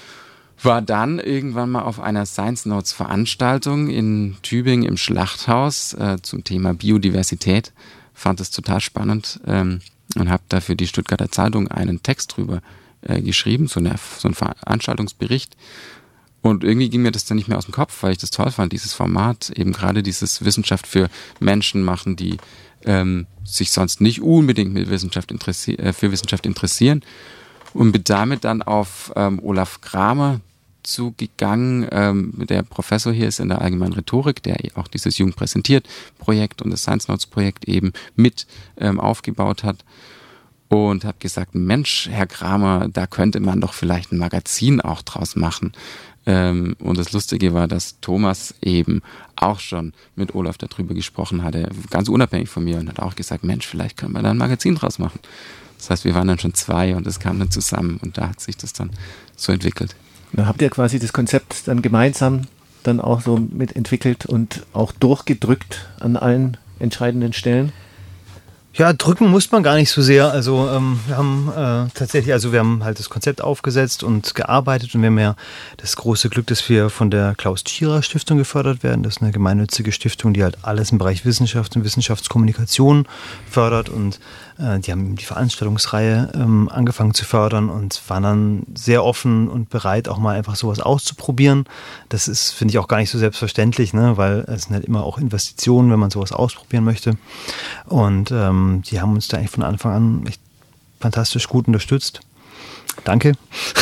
war dann irgendwann mal auf einer Science Notes Veranstaltung in Tübingen im Schlachthaus äh, zum Thema Biodiversität, fand es total spannend ähm, und habe da für die Stuttgarter Zeitung einen Text drüber äh, geschrieben, so, eine, so einen Veranstaltungsbericht. Und irgendwie ging mir das dann nicht mehr aus dem Kopf, weil ich das toll fand, dieses Format, eben gerade dieses Wissenschaft für Menschen machen, die ähm, sich sonst nicht unbedingt mit Wissenschaft interessi- äh, für Wissenschaft interessieren. Und bin damit dann auf ähm, Olaf Kramer zugegangen. Ähm, der Professor hier ist in der Allgemeinen Rhetorik, der auch dieses Jugend präsentiert Projekt und das Science Notes Projekt eben mit ähm, aufgebaut hat. Und habe gesagt, Mensch, Herr Kramer, da könnte man doch vielleicht ein Magazin auch draus machen. Ähm, und das Lustige war, dass Thomas eben auch schon mit Olaf darüber gesprochen hatte, ganz unabhängig von mir, und hat auch gesagt, Mensch, vielleicht können wir da ein Magazin draus machen. Das heißt, wir waren dann schon zwei und es kam dann zusammen und da hat sich das dann so entwickelt. Dann habt ihr quasi das Konzept dann gemeinsam dann auch so mitentwickelt und auch durchgedrückt an allen entscheidenden Stellen? Ja, drücken muss man gar nicht so sehr. Also ähm, wir haben äh, tatsächlich, also wir haben halt das Konzept aufgesetzt und gearbeitet und wir haben ja das große Glück, dass wir von der Klaus-Tschira-Stiftung gefördert werden. Das ist eine gemeinnützige Stiftung, die halt alles im Bereich Wissenschaft und Wissenschaftskommunikation fördert und äh, die haben die Veranstaltungsreihe ähm, angefangen zu fördern und waren dann sehr offen und bereit, auch mal einfach sowas auszuprobieren. Das ist, finde ich, auch gar nicht so selbstverständlich, ne? Weil es sind halt immer auch Investitionen, wenn man sowas ausprobieren möchte. Und ähm, die haben uns da eigentlich von Anfang an echt fantastisch gut unterstützt. Danke.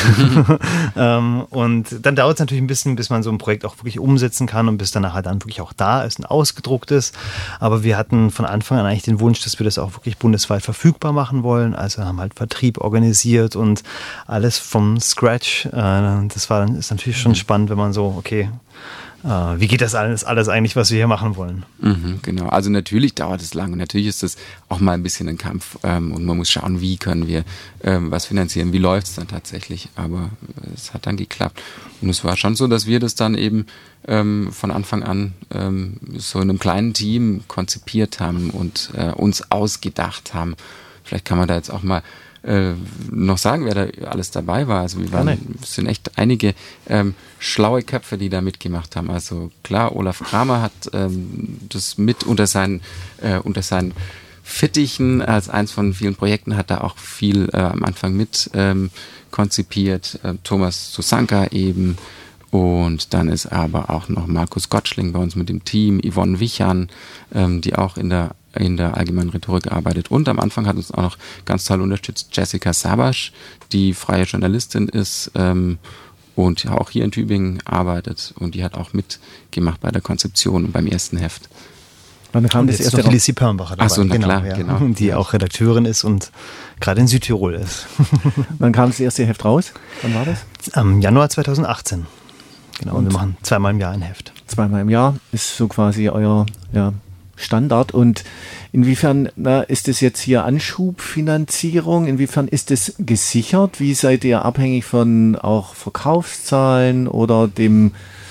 ähm, und dann dauert es natürlich ein bisschen, bis man so ein Projekt auch wirklich umsetzen kann und bis dann nachher dann wirklich auch da ist und ausgedruckt ist. Aber wir hatten von Anfang an eigentlich den Wunsch, dass wir das auch wirklich bundesweit verfügbar machen wollen. Also haben halt Vertrieb organisiert und alles vom Scratch. Äh, das war dann ist natürlich schon spannend, wenn man so, okay, Uh, wie geht das alles, alles eigentlich, was wir hier machen wollen? Mhm, genau, also natürlich dauert es lang und natürlich ist das auch mal ein bisschen ein Kampf ähm, und man muss schauen, wie können wir ähm, was finanzieren, wie läuft es dann tatsächlich, aber es hat dann geklappt und es war schon so, dass wir das dann eben ähm, von Anfang an ähm, so in einem kleinen Team konzipiert haben und äh, uns ausgedacht haben. Vielleicht kann man da jetzt auch mal Äh, noch sagen, wer da alles dabei war. Also wir waren, es sind echt einige ähm, schlaue Köpfe, die da mitgemacht haben. Also klar, Olaf Kramer hat ähm, das mit unter seinen, äh, unter seinen Fittichen als eins von vielen Projekten, hat da auch viel äh, am Anfang mit ähm, konzipiert. Äh, Thomas Susanka eben. Und dann ist aber auch noch Markus Gottschling bei uns mit dem Team, Yvonne Wichern, ähm, die auch in der in der allgemeinen Rhetorik arbeitet. Und am Anfang hat uns auch noch ganz toll unterstützt Jessica Sabasch, die freie Journalistin ist ähm, und ja auch hier in Tübingen arbeitet. Und die hat auch mitgemacht bei der Konzeption und beim ersten Heft. Dann kam und das erste noch Lissi Pörnbacher dabei. Ach so, na genau, klar, ja. genau. Die auch Redakteurin ist und gerade in Südtirol ist. Wann kam das erste Heft raus? Wann war das? Am Januar zweitausendachtzehn. Genau, und, und wir machen zweimal im Jahr ein Heft. Zweimal im Jahr ist so quasi euer ja, Standard. Und inwiefern na, ist es jetzt hier Anschubfinanzierung? Inwiefern ist es gesichert? Wie seid ihr abhängig von auch Verkaufszahlen oder dem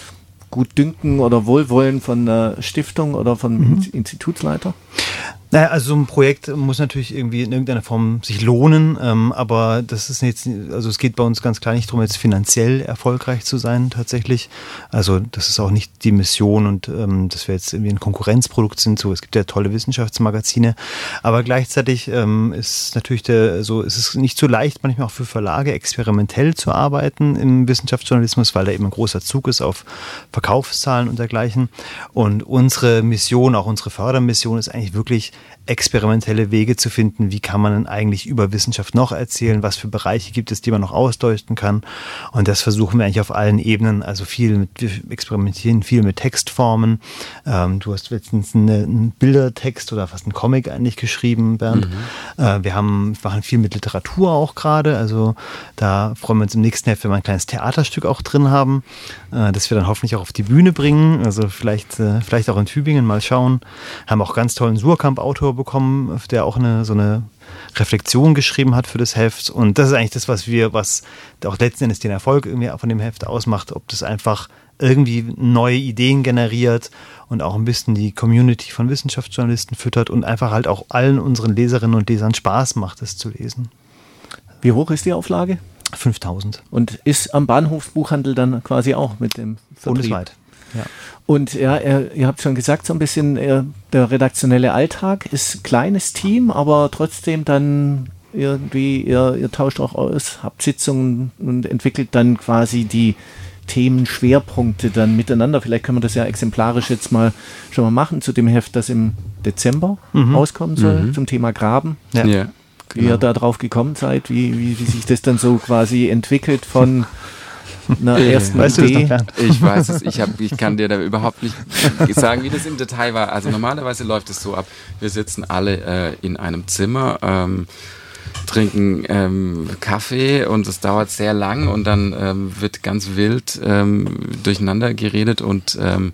Gutdünken oder Wohlwollen von der Stiftung oder vom mhm. Institutsleiter? Naja, also so ein Projekt muss natürlich irgendwie in irgendeiner Form sich lohnen, ähm, aber das ist jetzt, also es geht bei uns ganz klar nicht darum, jetzt finanziell erfolgreich zu sein tatsächlich. Also das ist auch nicht die Mission und ähm, dass wir jetzt irgendwie ein Konkurrenzprodukt sind. So, es gibt ja tolle Wissenschaftsmagazine, aber gleichzeitig ähm, ist natürlich der, so ist es nicht so leicht, manchmal auch für Verlage experimentell zu arbeiten im Wissenschaftsjournalismus, weil da eben ein großer Zug ist auf Verkaufszahlen und dergleichen. Und unsere Mission, auch unsere Fördermission, ist eigentlich wirklich experimentelle Wege zu finden, wie kann man denn eigentlich über Wissenschaft noch erzählen, was für Bereiche gibt es, die man noch ausleuchten kann, und das versuchen wir eigentlich auf allen Ebenen, also viel mit, wir experimentieren viel mit Textformen, ähm, du hast letztens eine, einen Bildertext oder fast einen Comic eigentlich geschrieben, Bernd, mhm. äh, wir haben, wir machen viel mit Literatur auch gerade, also da freuen wir uns im nächsten Heft, wenn wir ein kleines Theaterstück auch drin haben, äh, das wir dann hoffentlich auch auf die Bühne bringen, also vielleicht, äh, vielleicht auch in Tübingen, mal schauen, haben auch ganz tollen Surkamp-Autor bekommen, der auch eine so eine Reflexion geschrieben hat für das Heft, und das ist eigentlich das, was wir, was auch letzten Endes den Erfolg irgendwie von dem Heft ausmacht, ob das einfach irgendwie neue Ideen generiert und auch ein bisschen die Community von Wissenschaftsjournalisten füttert und einfach halt auch allen unseren Leserinnen und Lesern Spaß macht, es zu lesen. Wie hoch ist die Auflage? fünftausend. Und ist am Bahnhofsbuchhandel dann quasi auch mit dem Vertrieb? Bundesweit. Ja. Und ja, ihr, ihr habt schon gesagt, so ein bisschen, der redaktionelle Alltag ist ein kleines Team, aber trotzdem dann irgendwie, ihr, ihr tauscht auch aus, habt Sitzungen und entwickelt dann quasi die Themenschwerpunkte dann miteinander. Vielleicht können wir das ja exemplarisch jetzt mal schon mal machen zu dem Heft, das im Dezember mhm. rauskommen soll, mhm. zum Thema Graben. Ja. Ja, genau. Wie ihr da drauf gekommen seid, wie, wie, wie sich das dann so quasi entwickelt von einer ersten weißt Idee. Du das ich weiß es, ich, hab, ich kann dir da überhaupt nicht sagen, wie das im Detail war. Also normalerweise läuft es so ab, wir sitzen alle äh, in einem Zimmer, ähm, trinken ähm, Kaffee und es dauert sehr lang und dann ähm, wird ganz wild ähm, durcheinander geredet und ähm,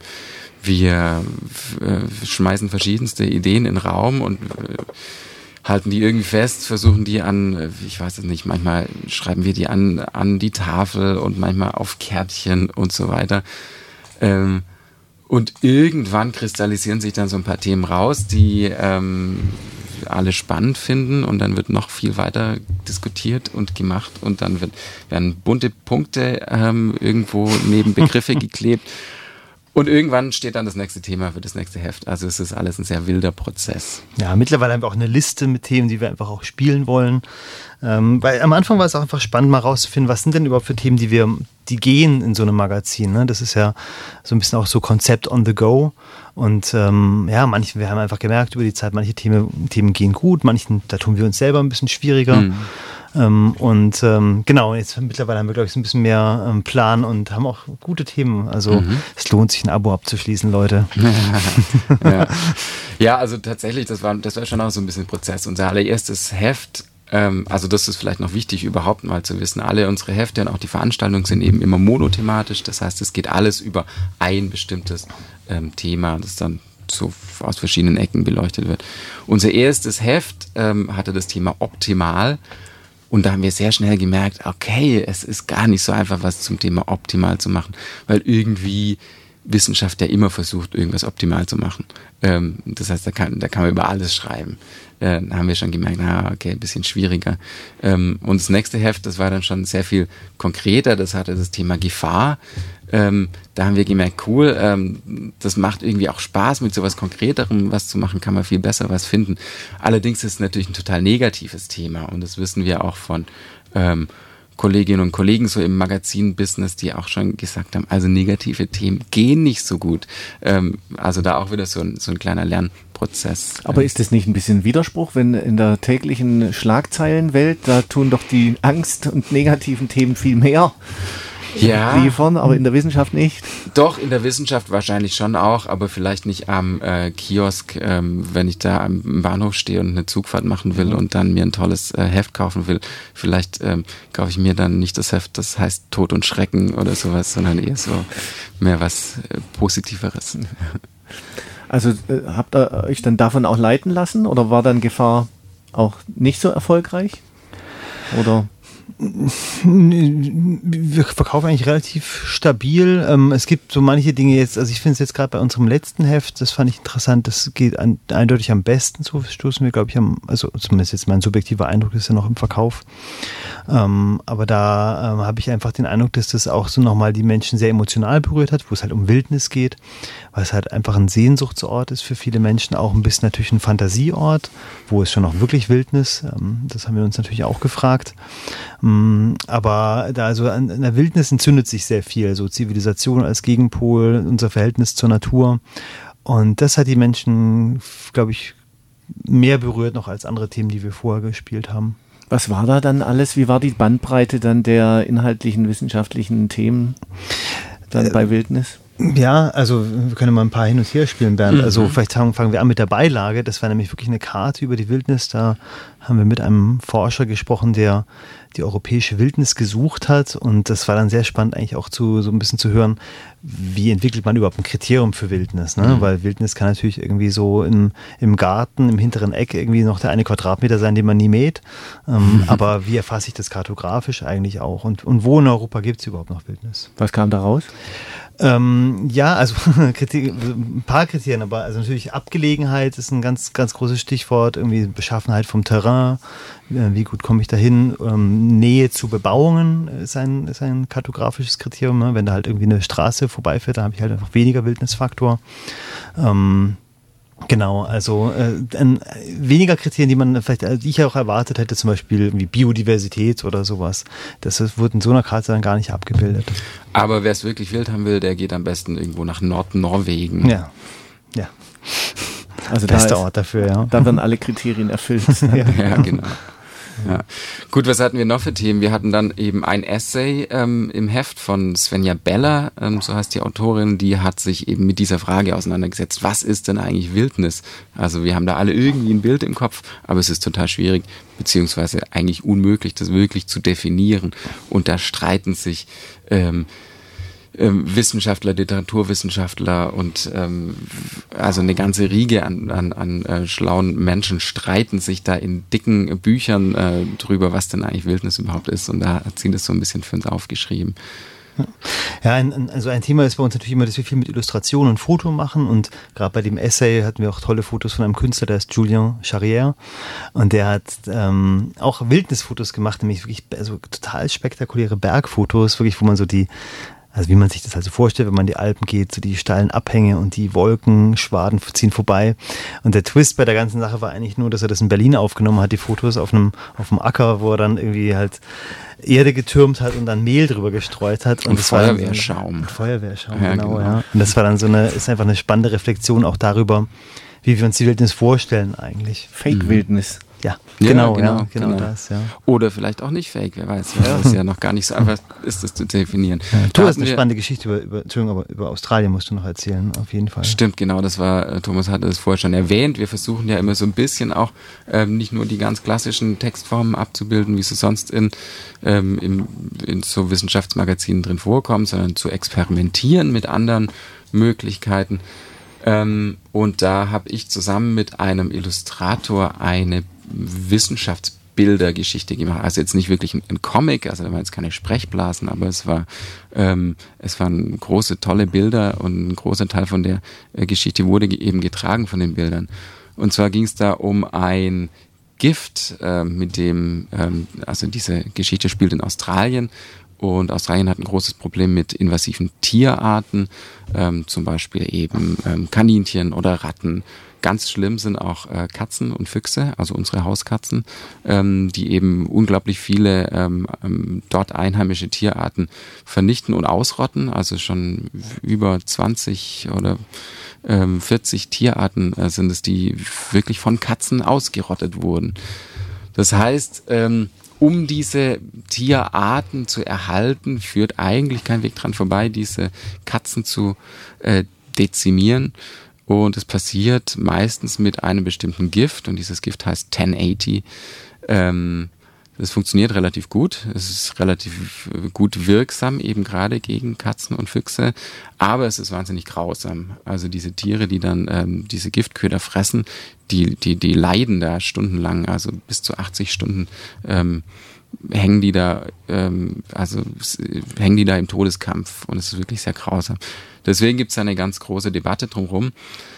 wir äh, schmeißen verschiedenste Ideen in den Raum und äh, halten die irgendwie fest, versuchen die an, ich weiß es nicht, manchmal schreiben wir die an, an die Tafel und manchmal auf Kärtchen und so weiter. Ähm, und irgendwann kristallisieren sich dann so ein paar Themen raus, die, ähm, alle spannend finden und dann wird noch viel weiter diskutiert und gemacht und dann wird, werden bunte Punkte ähm, irgendwo neben Begriffe geklebt. Und irgendwann steht dann das nächste Thema für das nächste Heft. Also es ist alles ein sehr wilder Prozess. Ja, mittlerweile haben wir auch eine Liste mit Themen, die wir einfach auch spielen wollen. Ähm, weil am Anfang war es auch einfach spannend, mal rauszufinden, was sind denn überhaupt für Themen, die wir, die gehen in so einem Magazin. Ne? Das ist ja so ein bisschen auch so Konzept on the go. Und ähm, ja, manche, wir haben einfach gemerkt über die Zeit, manche Themen, Themen gehen gut, manchen, da tun wir uns selber ein bisschen schwieriger. Mhm. Ähm, und ähm, genau, jetzt mittlerweile haben wir, glaube ich, so ein bisschen mehr ähm, Plan und haben auch gute Themen. Also mhm. es lohnt sich, ein Abo abzuschließen, Leute. ja. ja, also tatsächlich, das war, das war schon auch so ein bisschen Prozess. Unser allererstes Heft, ähm, also das ist vielleicht noch wichtig, überhaupt mal zu wissen, alle unsere Hefte und auch die Veranstaltungen sind eben immer monothematisch. Das heißt, es geht alles über ein bestimmtes ähm, Thema, das dann so aus verschiedenen Ecken beleuchtet wird. Unser erstes Heft ähm, hatte das Thema optimal. Und da haben wir sehr schnell gemerkt, okay, es ist gar nicht so einfach, was zum Thema optimal zu machen, weil irgendwie Wissenschaft ja immer versucht, irgendwas optimal zu machen. Ähm, das heißt, da kann, da kann man über alles schreiben. Äh, da haben wir schon gemerkt, na, okay, ein bisschen schwieriger. Ähm, und das nächste Heft, das war dann schon sehr viel konkreter, das hatte das Thema Gefahr. Ähm, da haben wir gemerkt, cool, ähm, das macht irgendwie auch Spaß, mit sowas Konkreterem was zu machen, kann man viel besser was finden. Allerdings ist es natürlich ein total negatives Thema und das wissen wir auch von ähm, Kolleginnen und Kollegen so im Magazin-Business, die auch schon gesagt haben, also negative Themen gehen nicht so gut. Ähm, also da auch wieder so ein, so ein kleiner Lernprozess. Aber ist das nicht ein bisschen Widerspruch, wenn in der täglichen Schlagzeilenwelt, da tun doch die Angst- und negativen Themen viel mehr ja, liefern, aber in der Wissenschaft nicht? Doch, in der Wissenschaft wahrscheinlich schon auch, aber vielleicht nicht am äh, Kiosk, ähm, wenn ich da am Bahnhof stehe und eine Zugfahrt machen will und dann mir ein tolles äh, Heft kaufen will. Vielleicht ähm, kaufe ich mir dann nicht das Heft, das heißt Tod und Schrecken oder sowas, sondern eher so mehr was äh, Positiveres. Also äh, habt ihr euch dann davon auch leiten lassen oder war dann Gefahr auch nicht so erfolgreich? Oder... Wir verkaufen eigentlich relativ stabil. Ähm, es gibt so manche Dinge jetzt, also ich finde es jetzt gerade bei unserem letzten Heft, das fand ich interessant, das geht an, eindeutig am besten, so stoßen wir, glaube ich, am, also zumindest jetzt mein subjektiver Eindruck ist ja noch im Verkauf. Ähm, aber da ähm, habe ich einfach den Eindruck, dass das auch so nochmal die Menschen sehr emotional berührt hat, wo es halt um Wildnis geht, weil es halt einfach ein Sehnsuchtsort ist für viele Menschen, auch ein bisschen natürlich ein Fantasieort, wo es schon auch wirklich Wildnis, ähm, das haben wir uns natürlich auch gefragt. Aber da also an, an der Wildnis entzündet sich sehr viel, so Zivilisation als Gegenpol, unser Verhältnis zur Natur. Und das hat die Menschen, glaube ich, mehr berührt noch als andere Themen, die wir vorher gespielt haben. Was war da dann alles? Wie war die Bandbreite dann der inhaltlichen, wissenschaftlichen Themen dann äh, bei Wildnis? Ja, also wir können mal ein paar hin und her spielen, Bernd. Mhm. Also vielleicht fangen wir an mit der Beilage. Das war nämlich wirklich eine Karte über die Wildnis. Da haben wir mit einem Forscher gesprochen, der die europäische Wildnis gesucht hat. Und das war dann sehr spannend eigentlich auch zu, so ein bisschen zu hören, wie entwickelt man überhaupt ein Kriterium für Wildnis. Ne? Mhm. Weil Wildnis kann natürlich irgendwie so im, im Garten, im hinteren Eck irgendwie noch der eine Quadratmeter sein, den man nie mäht. Ähm, mhm. Aber wie erfasse ich das kartografisch eigentlich auch? Und, und wo in Europa gibt es überhaupt noch Wildnis? Was kam da raus? Ähm, ja, also ein paar Kriterien, aber also natürlich Abgelegenheit ist ein ganz, ganz großes Stichwort, irgendwie Beschaffenheit vom Terrain, wie gut komme ich dahin, ähm, Nähe zu Bebauungen ist ein, ist ein kartografisches Kriterium, ne? Wenn da halt irgendwie eine Straße vorbeifährt, dann habe ich halt einfach weniger Wildnisfaktor. Ähm, Genau, also äh, ein, weniger Kriterien, die man vielleicht, die ich auch erwartet hätte, zum Beispiel wie Biodiversität oder sowas. Das, das wurde in so einer Karte dann gar nicht abgebildet. Aber wer es wirklich wild haben will, der geht am besten irgendwo nach Nordnorwegen. Ja, ja. Also bester da ist, Ort dafür, ja. Da werden alle Kriterien erfüllt. ja. ja, genau. Ja. Gut, was hatten wir noch für Themen? Wir hatten dann eben ein Essay ähm, im Heft von Svenja Beller, ähm, so heißt die Autorin, die hat sich eben mit dieser Frage auseinandergesetzt, was ist denn eigentlich Wildnis? Also wir haben da alle irgendwie ein Bild im Kopf, aber es ist total schwierig, beziehungsweise eigentlich unmöglich, das wirklich zu definieren. Und da streiten sich ähm, Ähm, Wissenschaftler, Literaturwissenschaftler und ähm, also eine ganze Riege an, an, an äh, schlauen Menschen streiten sich da in dicken Büchern äh, drüber, was denn eigentlich Wildnis überhaupt ist. Und da hat sie das so ein bisschen für uns aufgeschrieben. Ja, ein, also ein Thema ist bei uns natürlich immer, dass wir viel mit Illustration und Foto machen und gerade bei dem Essay hatten wir auch tolle Fotos von einem Künstler, der ist Julien Charrière und der hat ähm, auch Wildnisfotos gemacht, nämlich wirklich also total spektakuläre Bergfotos, wirklich, wo man so die, also wie man sich das halt so vorstellt, wenn man in die Alpen geht, so die steilen Abhänge und die Wolkenschwaden ziehen vorbei. Und der Twist bei der ganzen Sache war eigentlich nur, dass er das in Berlin aufgenommen hat, die Fotos auf einem, auf einem Acker, wo er dann irgendwie halt Erde getürmt hat und dann Mehl drüber gestreut hat. Und, und Feuerwehrschaum. Und Feuerwehrschaum, ja, genau, genau, ja. Und das war dann so eine, ist einfach eine spannende Reflexion auch darüber, wie wir uns die Wildnis vorstellen eigentlich. Fake-Wildnis. Ja, ja, genau, genau, ja, genau, genau das, ja. Oder vielleicht auch nicht fake, wer weiß, weil es ja noch gar nicht so einfach ist, das zu definieren. Ja, du hast eine spannende Geschichte über, über, Entschuldigung, aber über Australien musst du noch erzählen, auf jeden Fall. Stimmt, genau, das war, Thomas hatte es vorher schon erwähnt, wir versuchen ja immer so ein bisschen auch ähm, nicht nur die ganz klassischen Textformen abzubilden, wie sie sonst in, ähm, in, in so Wissenschaftsmagazinen drin vorkommen, sondern zu experimentieren mit anderen Möglichkeiten. Ähm, und da habe ich zusammen mit einem Illustrator eine Wissenschaftsbildergeschichte gemacht. Also jetzt nicht wirklich ein, ein Comic, also da waren jetzt keine Sprechblasen, aber es war ähm, es waren große, tolle Bilder und ein großer Teil von der äh, Geschichte wurde ge- eben getragen von den Bildern. Und zwar ging es da um ein Gift, äh, mit dem, ähm, also diese Geschichte spielt in Australien. Und Australien hat ein großes Problem mit invasiven Tierarten, ähm, zum Beispiel eben ähm, Kaninchen oder Ratten. Ganz schlimm sind auch äh, Katzen und Füchse, also unsere Hauskatzen, ähm, die eben unglaublich viele ähm, ähm, dort einheimische Tierarten vernichten und ausrotten. Also schon über zwanzig oder ähm, vierzig Tierarten äh, sind es, die wirklich von Katzen ausgerottet wurden. Das heißt, ähm, um diese Tierarten zu erhalten, führt eigentlich kein Weg dran vorbei, diese Katzen zu äh, dezimieren. Und es passiert meistens mit einem bestimmten Gift. Und dieses Gift heißt zehn achtzig. Ähm, das funktioniert relativ gut. Es ist relativ gut wirksam, eben gerade gegen Katzen und Füchse. Aber es ist wahnsinnig grausam. Also diese Tiere, die dann ähm, diese Giftköder fressen, die, die, die leiden da stundenlang, also bis zu achtzig Stunden ähm, hängen die da, ähm, also hängen die da im Todeskampf. Und es ist wirklich sehr grausam. Deswegen gibt es eine ganz große Debatte drumherum.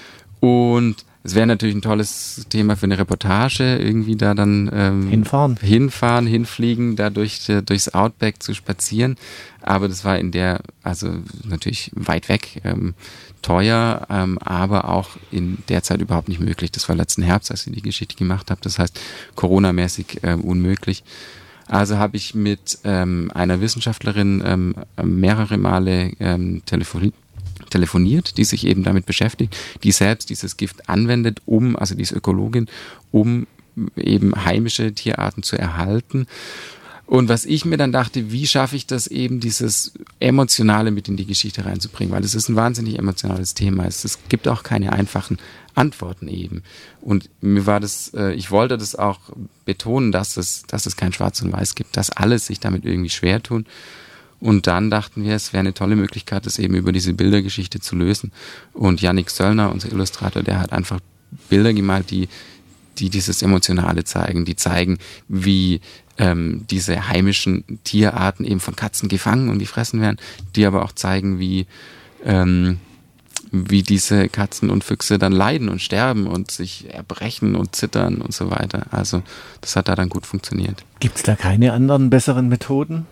Und es wäre natürlich ein tolles Thema für eine Reportage, irgendwie da dann ähm, hinfahren, hinfahren, hinfliegen, da durch, äh, durchs Outback zu spazieren. Aber das war in der, also natürlich weit weg, ähm, teuer, ähm, aber auch in der Zeit überhaupt nicht möglich. Das war letzten Herbst, als ich die Geschichte gemacht habe. Das heißt, Corona-mäßig ähm, unmöglich. Also habe ich mit ähm, einer Wissenschaftlerin ähm, mehrere Male ähm, telefoniert. telefoniert, die sich eben damit beschäftigt, die selbst dieses Gift anwendet, um, also die ist Ökologin, um eben heimische Tierarten zu erhalten. Und was ich mir dann dachte, wie schaffe ich das eben, dieses Emotionale mit in die Geschichte reinzubringen, weil es ist ein wahnsinnig emotionales Thema. Es, es gibt auch keine einfachen Antworten eben. Und mir war das, äh, ich wollte das auch betonen, dass es, dass es kein Schwarz und Weiß gibt, dass alle sich damit irgendwie schwer tun. Und dann dachten wir, es wäre eine tolle Möglichkeit, das eben über diese Bildergeschichte zu lösen. Und Yannick Söllner, unser Illustrator, der hat einfach Bilder gemalt, die, die dieses Emotionale zeigen, die zeigen, wie ähm, diese heimischen Tierarten eben von Katzen gefangen und gefressen werden, die aber auch zeigen, wie, ähm, wie diese Katzen und Füchse dann leiden und sterben und sich erbrechen und zittern und so weiter. Also das hat da dann gut funktioniert. Gibt es da keine anderen besseren Methoden?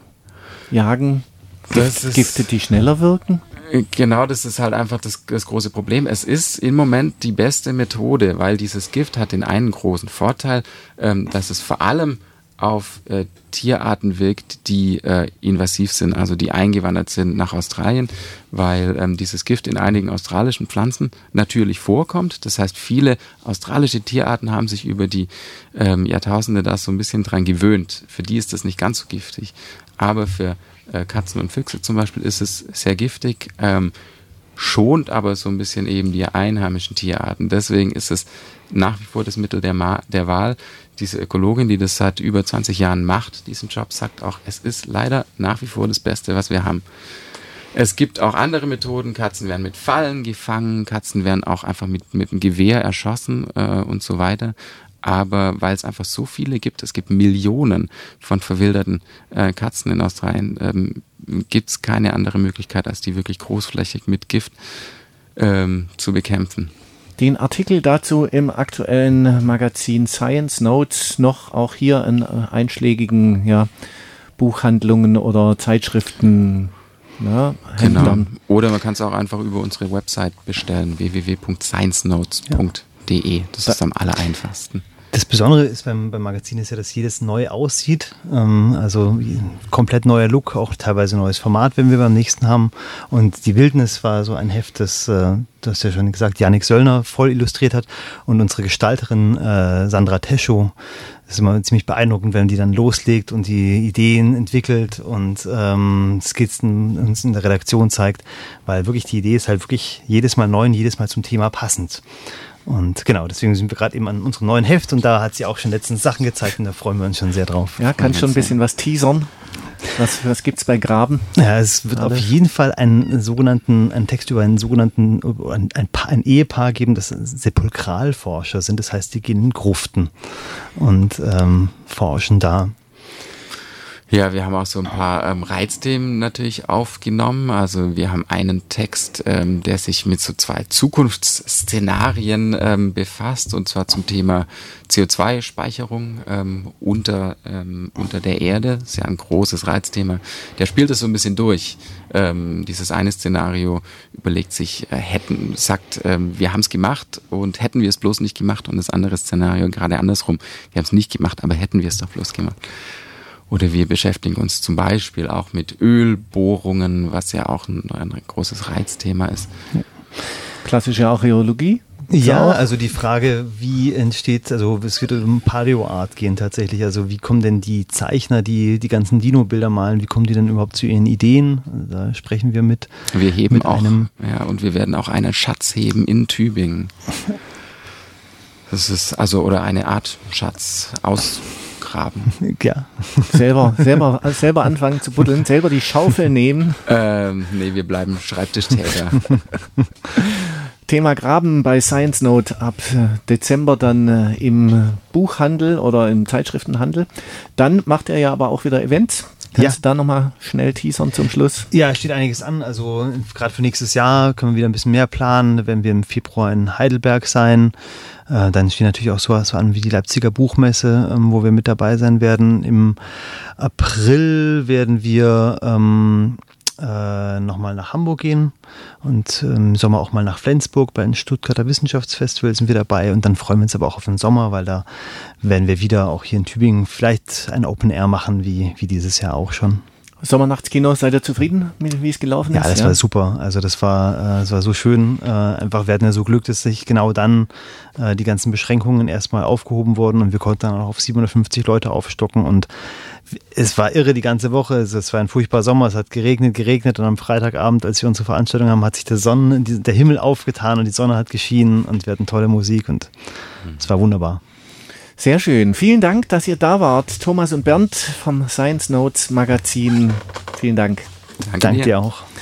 Jagen, das ist, Gifte, die schneller wirken? Genau, das ist halt einfach das, das große Problem. Es ist im Moment die beste Methode, weil dieses Gift hat den einen großen Vorteil, ähm, dass es vor allem auf äh, Tierarten wirkt, die äh, invasiv sind, also die eingewandert sind nach Australien, weil ähm, dieses Gift in einigen australischen Pflanzen natürlich vorkommt. Das heißt, viele australische Tierarten haben sich über die ähm, Jahrtausende da so ein bisschen dran gewöhnt. Für die ist das nicht ganz so giftig. Aber für äh, Katzen und Füchse zum Beispiel ist es sehr giftig, ähm, schont aber so ein bisschen eben die einheimischen Tierarten. Deswegen ist es nach wie vor das Mittel der, Ma- der Wahl. Diese Ökologin, die das seit über zwanzig Jahren macht, diesen Job, sagt auch, es ist leider nach wie vor das Beste, was wir haben. Es gibt auch andere Methoden. Katzen werden mit Fallen gefangen, Katzen werden auch einfach mit, mit einem Gewehr erschossen äh, und so weiter. aber weil es einfach so viele gibt, es gibt Millionen von verwilderten äh, Katzen in Australien, ähm, gibt es keine andere Möglichkeit, als die wirklich großflächig mit Gift ähm, zu bekämpfen. Den Artikel dazu im aktuellen Magazin Science Notes, noch auch hier in einschlägigen ja, Buchhandlungen oder Zeitschriften. Ja, genau. Oder man kann es auch einfach über unsere Website bestellen, w w w punkt science notes punkt d e. Ja. Das ist am allereinfachsten. Das Besondere ist beim, beim Magazin ist ja, dass jedes neu aussieht. Ähm, also komplett neuer Look, auch teilweise neues Format, wenn wir beim nächsten haben. Und die Wildnis war so ein Heft, das, äh, du hast ja schon gesagt, Jannik Söllner voll illustriert hat. Und unsere Gestalterin äh, Sandra Teschow. Das ist immer ziemlich beeindruckend, wenn die dann loslegt und die Ideen entwickelt und ähm, Skizzen uns in der Redaktion zeigt. Weil wirklich die Idee ist halt wirklich jedes Mal neu und jedes Mal zum Thema passend. Und genau, deswegen sind wir gerade eben an unserem neuen Heft und da hat sie auch schon letztens Sachen gezeigt und da freuen wir uns schon sehr drauf. Ja, kannst schon ein bisschen was teasern. Was, was gibt es bei Graben? Ja, es wird Alles. auf jeden Fall einen sogenannten, einen Text über einen sogenannten, ein, ein, Paar, ein Ehepaar geben, das Sepulkralforscher sind. Das heißt, die gehen in Gruften und ähm, forschen da. Ja, wir haben auch so ein paar ähm, Reizthemen natürlich aufgenommen. Also wir haben einen Text, ähm, der sich mit so zwei Zukunftsszenarien ähm, befasst, und zwar zum Thema C O zwei Speicherung ähm, unter, ähm, unter der Erde. Das ist ja ein großes Reizthema. Der spielt es so ein bisschen durch. Ähm, dieses eine Szenario überlegt sich, äh, hätten, sagt, ähm, wir haben es gemacht und hätten wir es bloß nicht gemacht, und das andere Szenario gerade andersrum. Wir haben es nicht gemacht, aber hätten wir es doch bloß gemacht. Oder wir beschäftigen uns zum Beispiel auch mit Ölbohrungen, was ja auch ein, ein großes Reizthema ist. Klassische Archäologie? Ja, also die Frage, wie entsteht, also es wird um Paläoart gehen tatsächlich, also wie kommen denn die Zeichner, die die ganzen Dino-Bilder malen, wie kommen die denn überhaupt zu ihren Ideen? Da sprechen wir mit. Wir heben mit auch, einem ja, und wir werden auch einen Schatz heben in Tübingen. Das ist also, oder eine Art Schatz aus Graben. Ja. Selber, selber, selber anfangen zu buddeln, selber die Schaufel nehmen. Ähm, nee, wir bleiben Schreibtischtäter. Thema Graben bei Science Note ab Dezember dann äh, im Buchhandel oder im Zeitschriftenhandel. Dann macht er ja aber auch wieder Events. Kannst Ja. du da nochmal schnell teasern zum Schluss? Ja, es steht einiges an. Also gerade für nächstes Jahr können wir wieder ein bisschen mehr planen. Da werden wir im Februar in Heidelberg sein. Äh, dann steht natürlich auch sowas so an wie die Leipziger Buchmesse, ähm, wo wir mit dabei sein werden. Im April werden wir ähm, äh, nochmal nach Hamburg gehen und im Sommer auch mal nach Flensburg. Bei den Stuttgarter Wissenschaftsfestival sind wir dabei, und dann freuen wir uns aber auch auf den Sommer, weil da werden wir wieder auch hier in Tübingen vielleicht ein Open Air machen, wie, wie dieses Jahr auch schon. Sommernachtskino, seid ihr zufrieden, wie es gelaufen ist? Ja, das ja? war super. Also das war, äh, das war so schön. Äh, einfach, wir hatten ja so Glück, dass sich genau dann äh, die ganzen Beschränkungen erstmal aufgehoben wurden und wir konnten dann auch auf siebenhundertfünfzig Leute aufstocken, und es war irre die ganze Woche. Also es war ein furchtbarer Sommer, es hat geregnet, geregnet und am Freitagabend, als wir unsere Veranstaltung haben, hat sich der Sonnen, der Himmel aufgetan und die Sonne hat geschienen und wir hatten tolle Musik und es war wunderbar. Sehr schön. Vielen Dank, dass ihr da wart. Thomas und Bernd vom Science Notes Magazin. Vielen Dank. Danke, Danke dir. dir auch.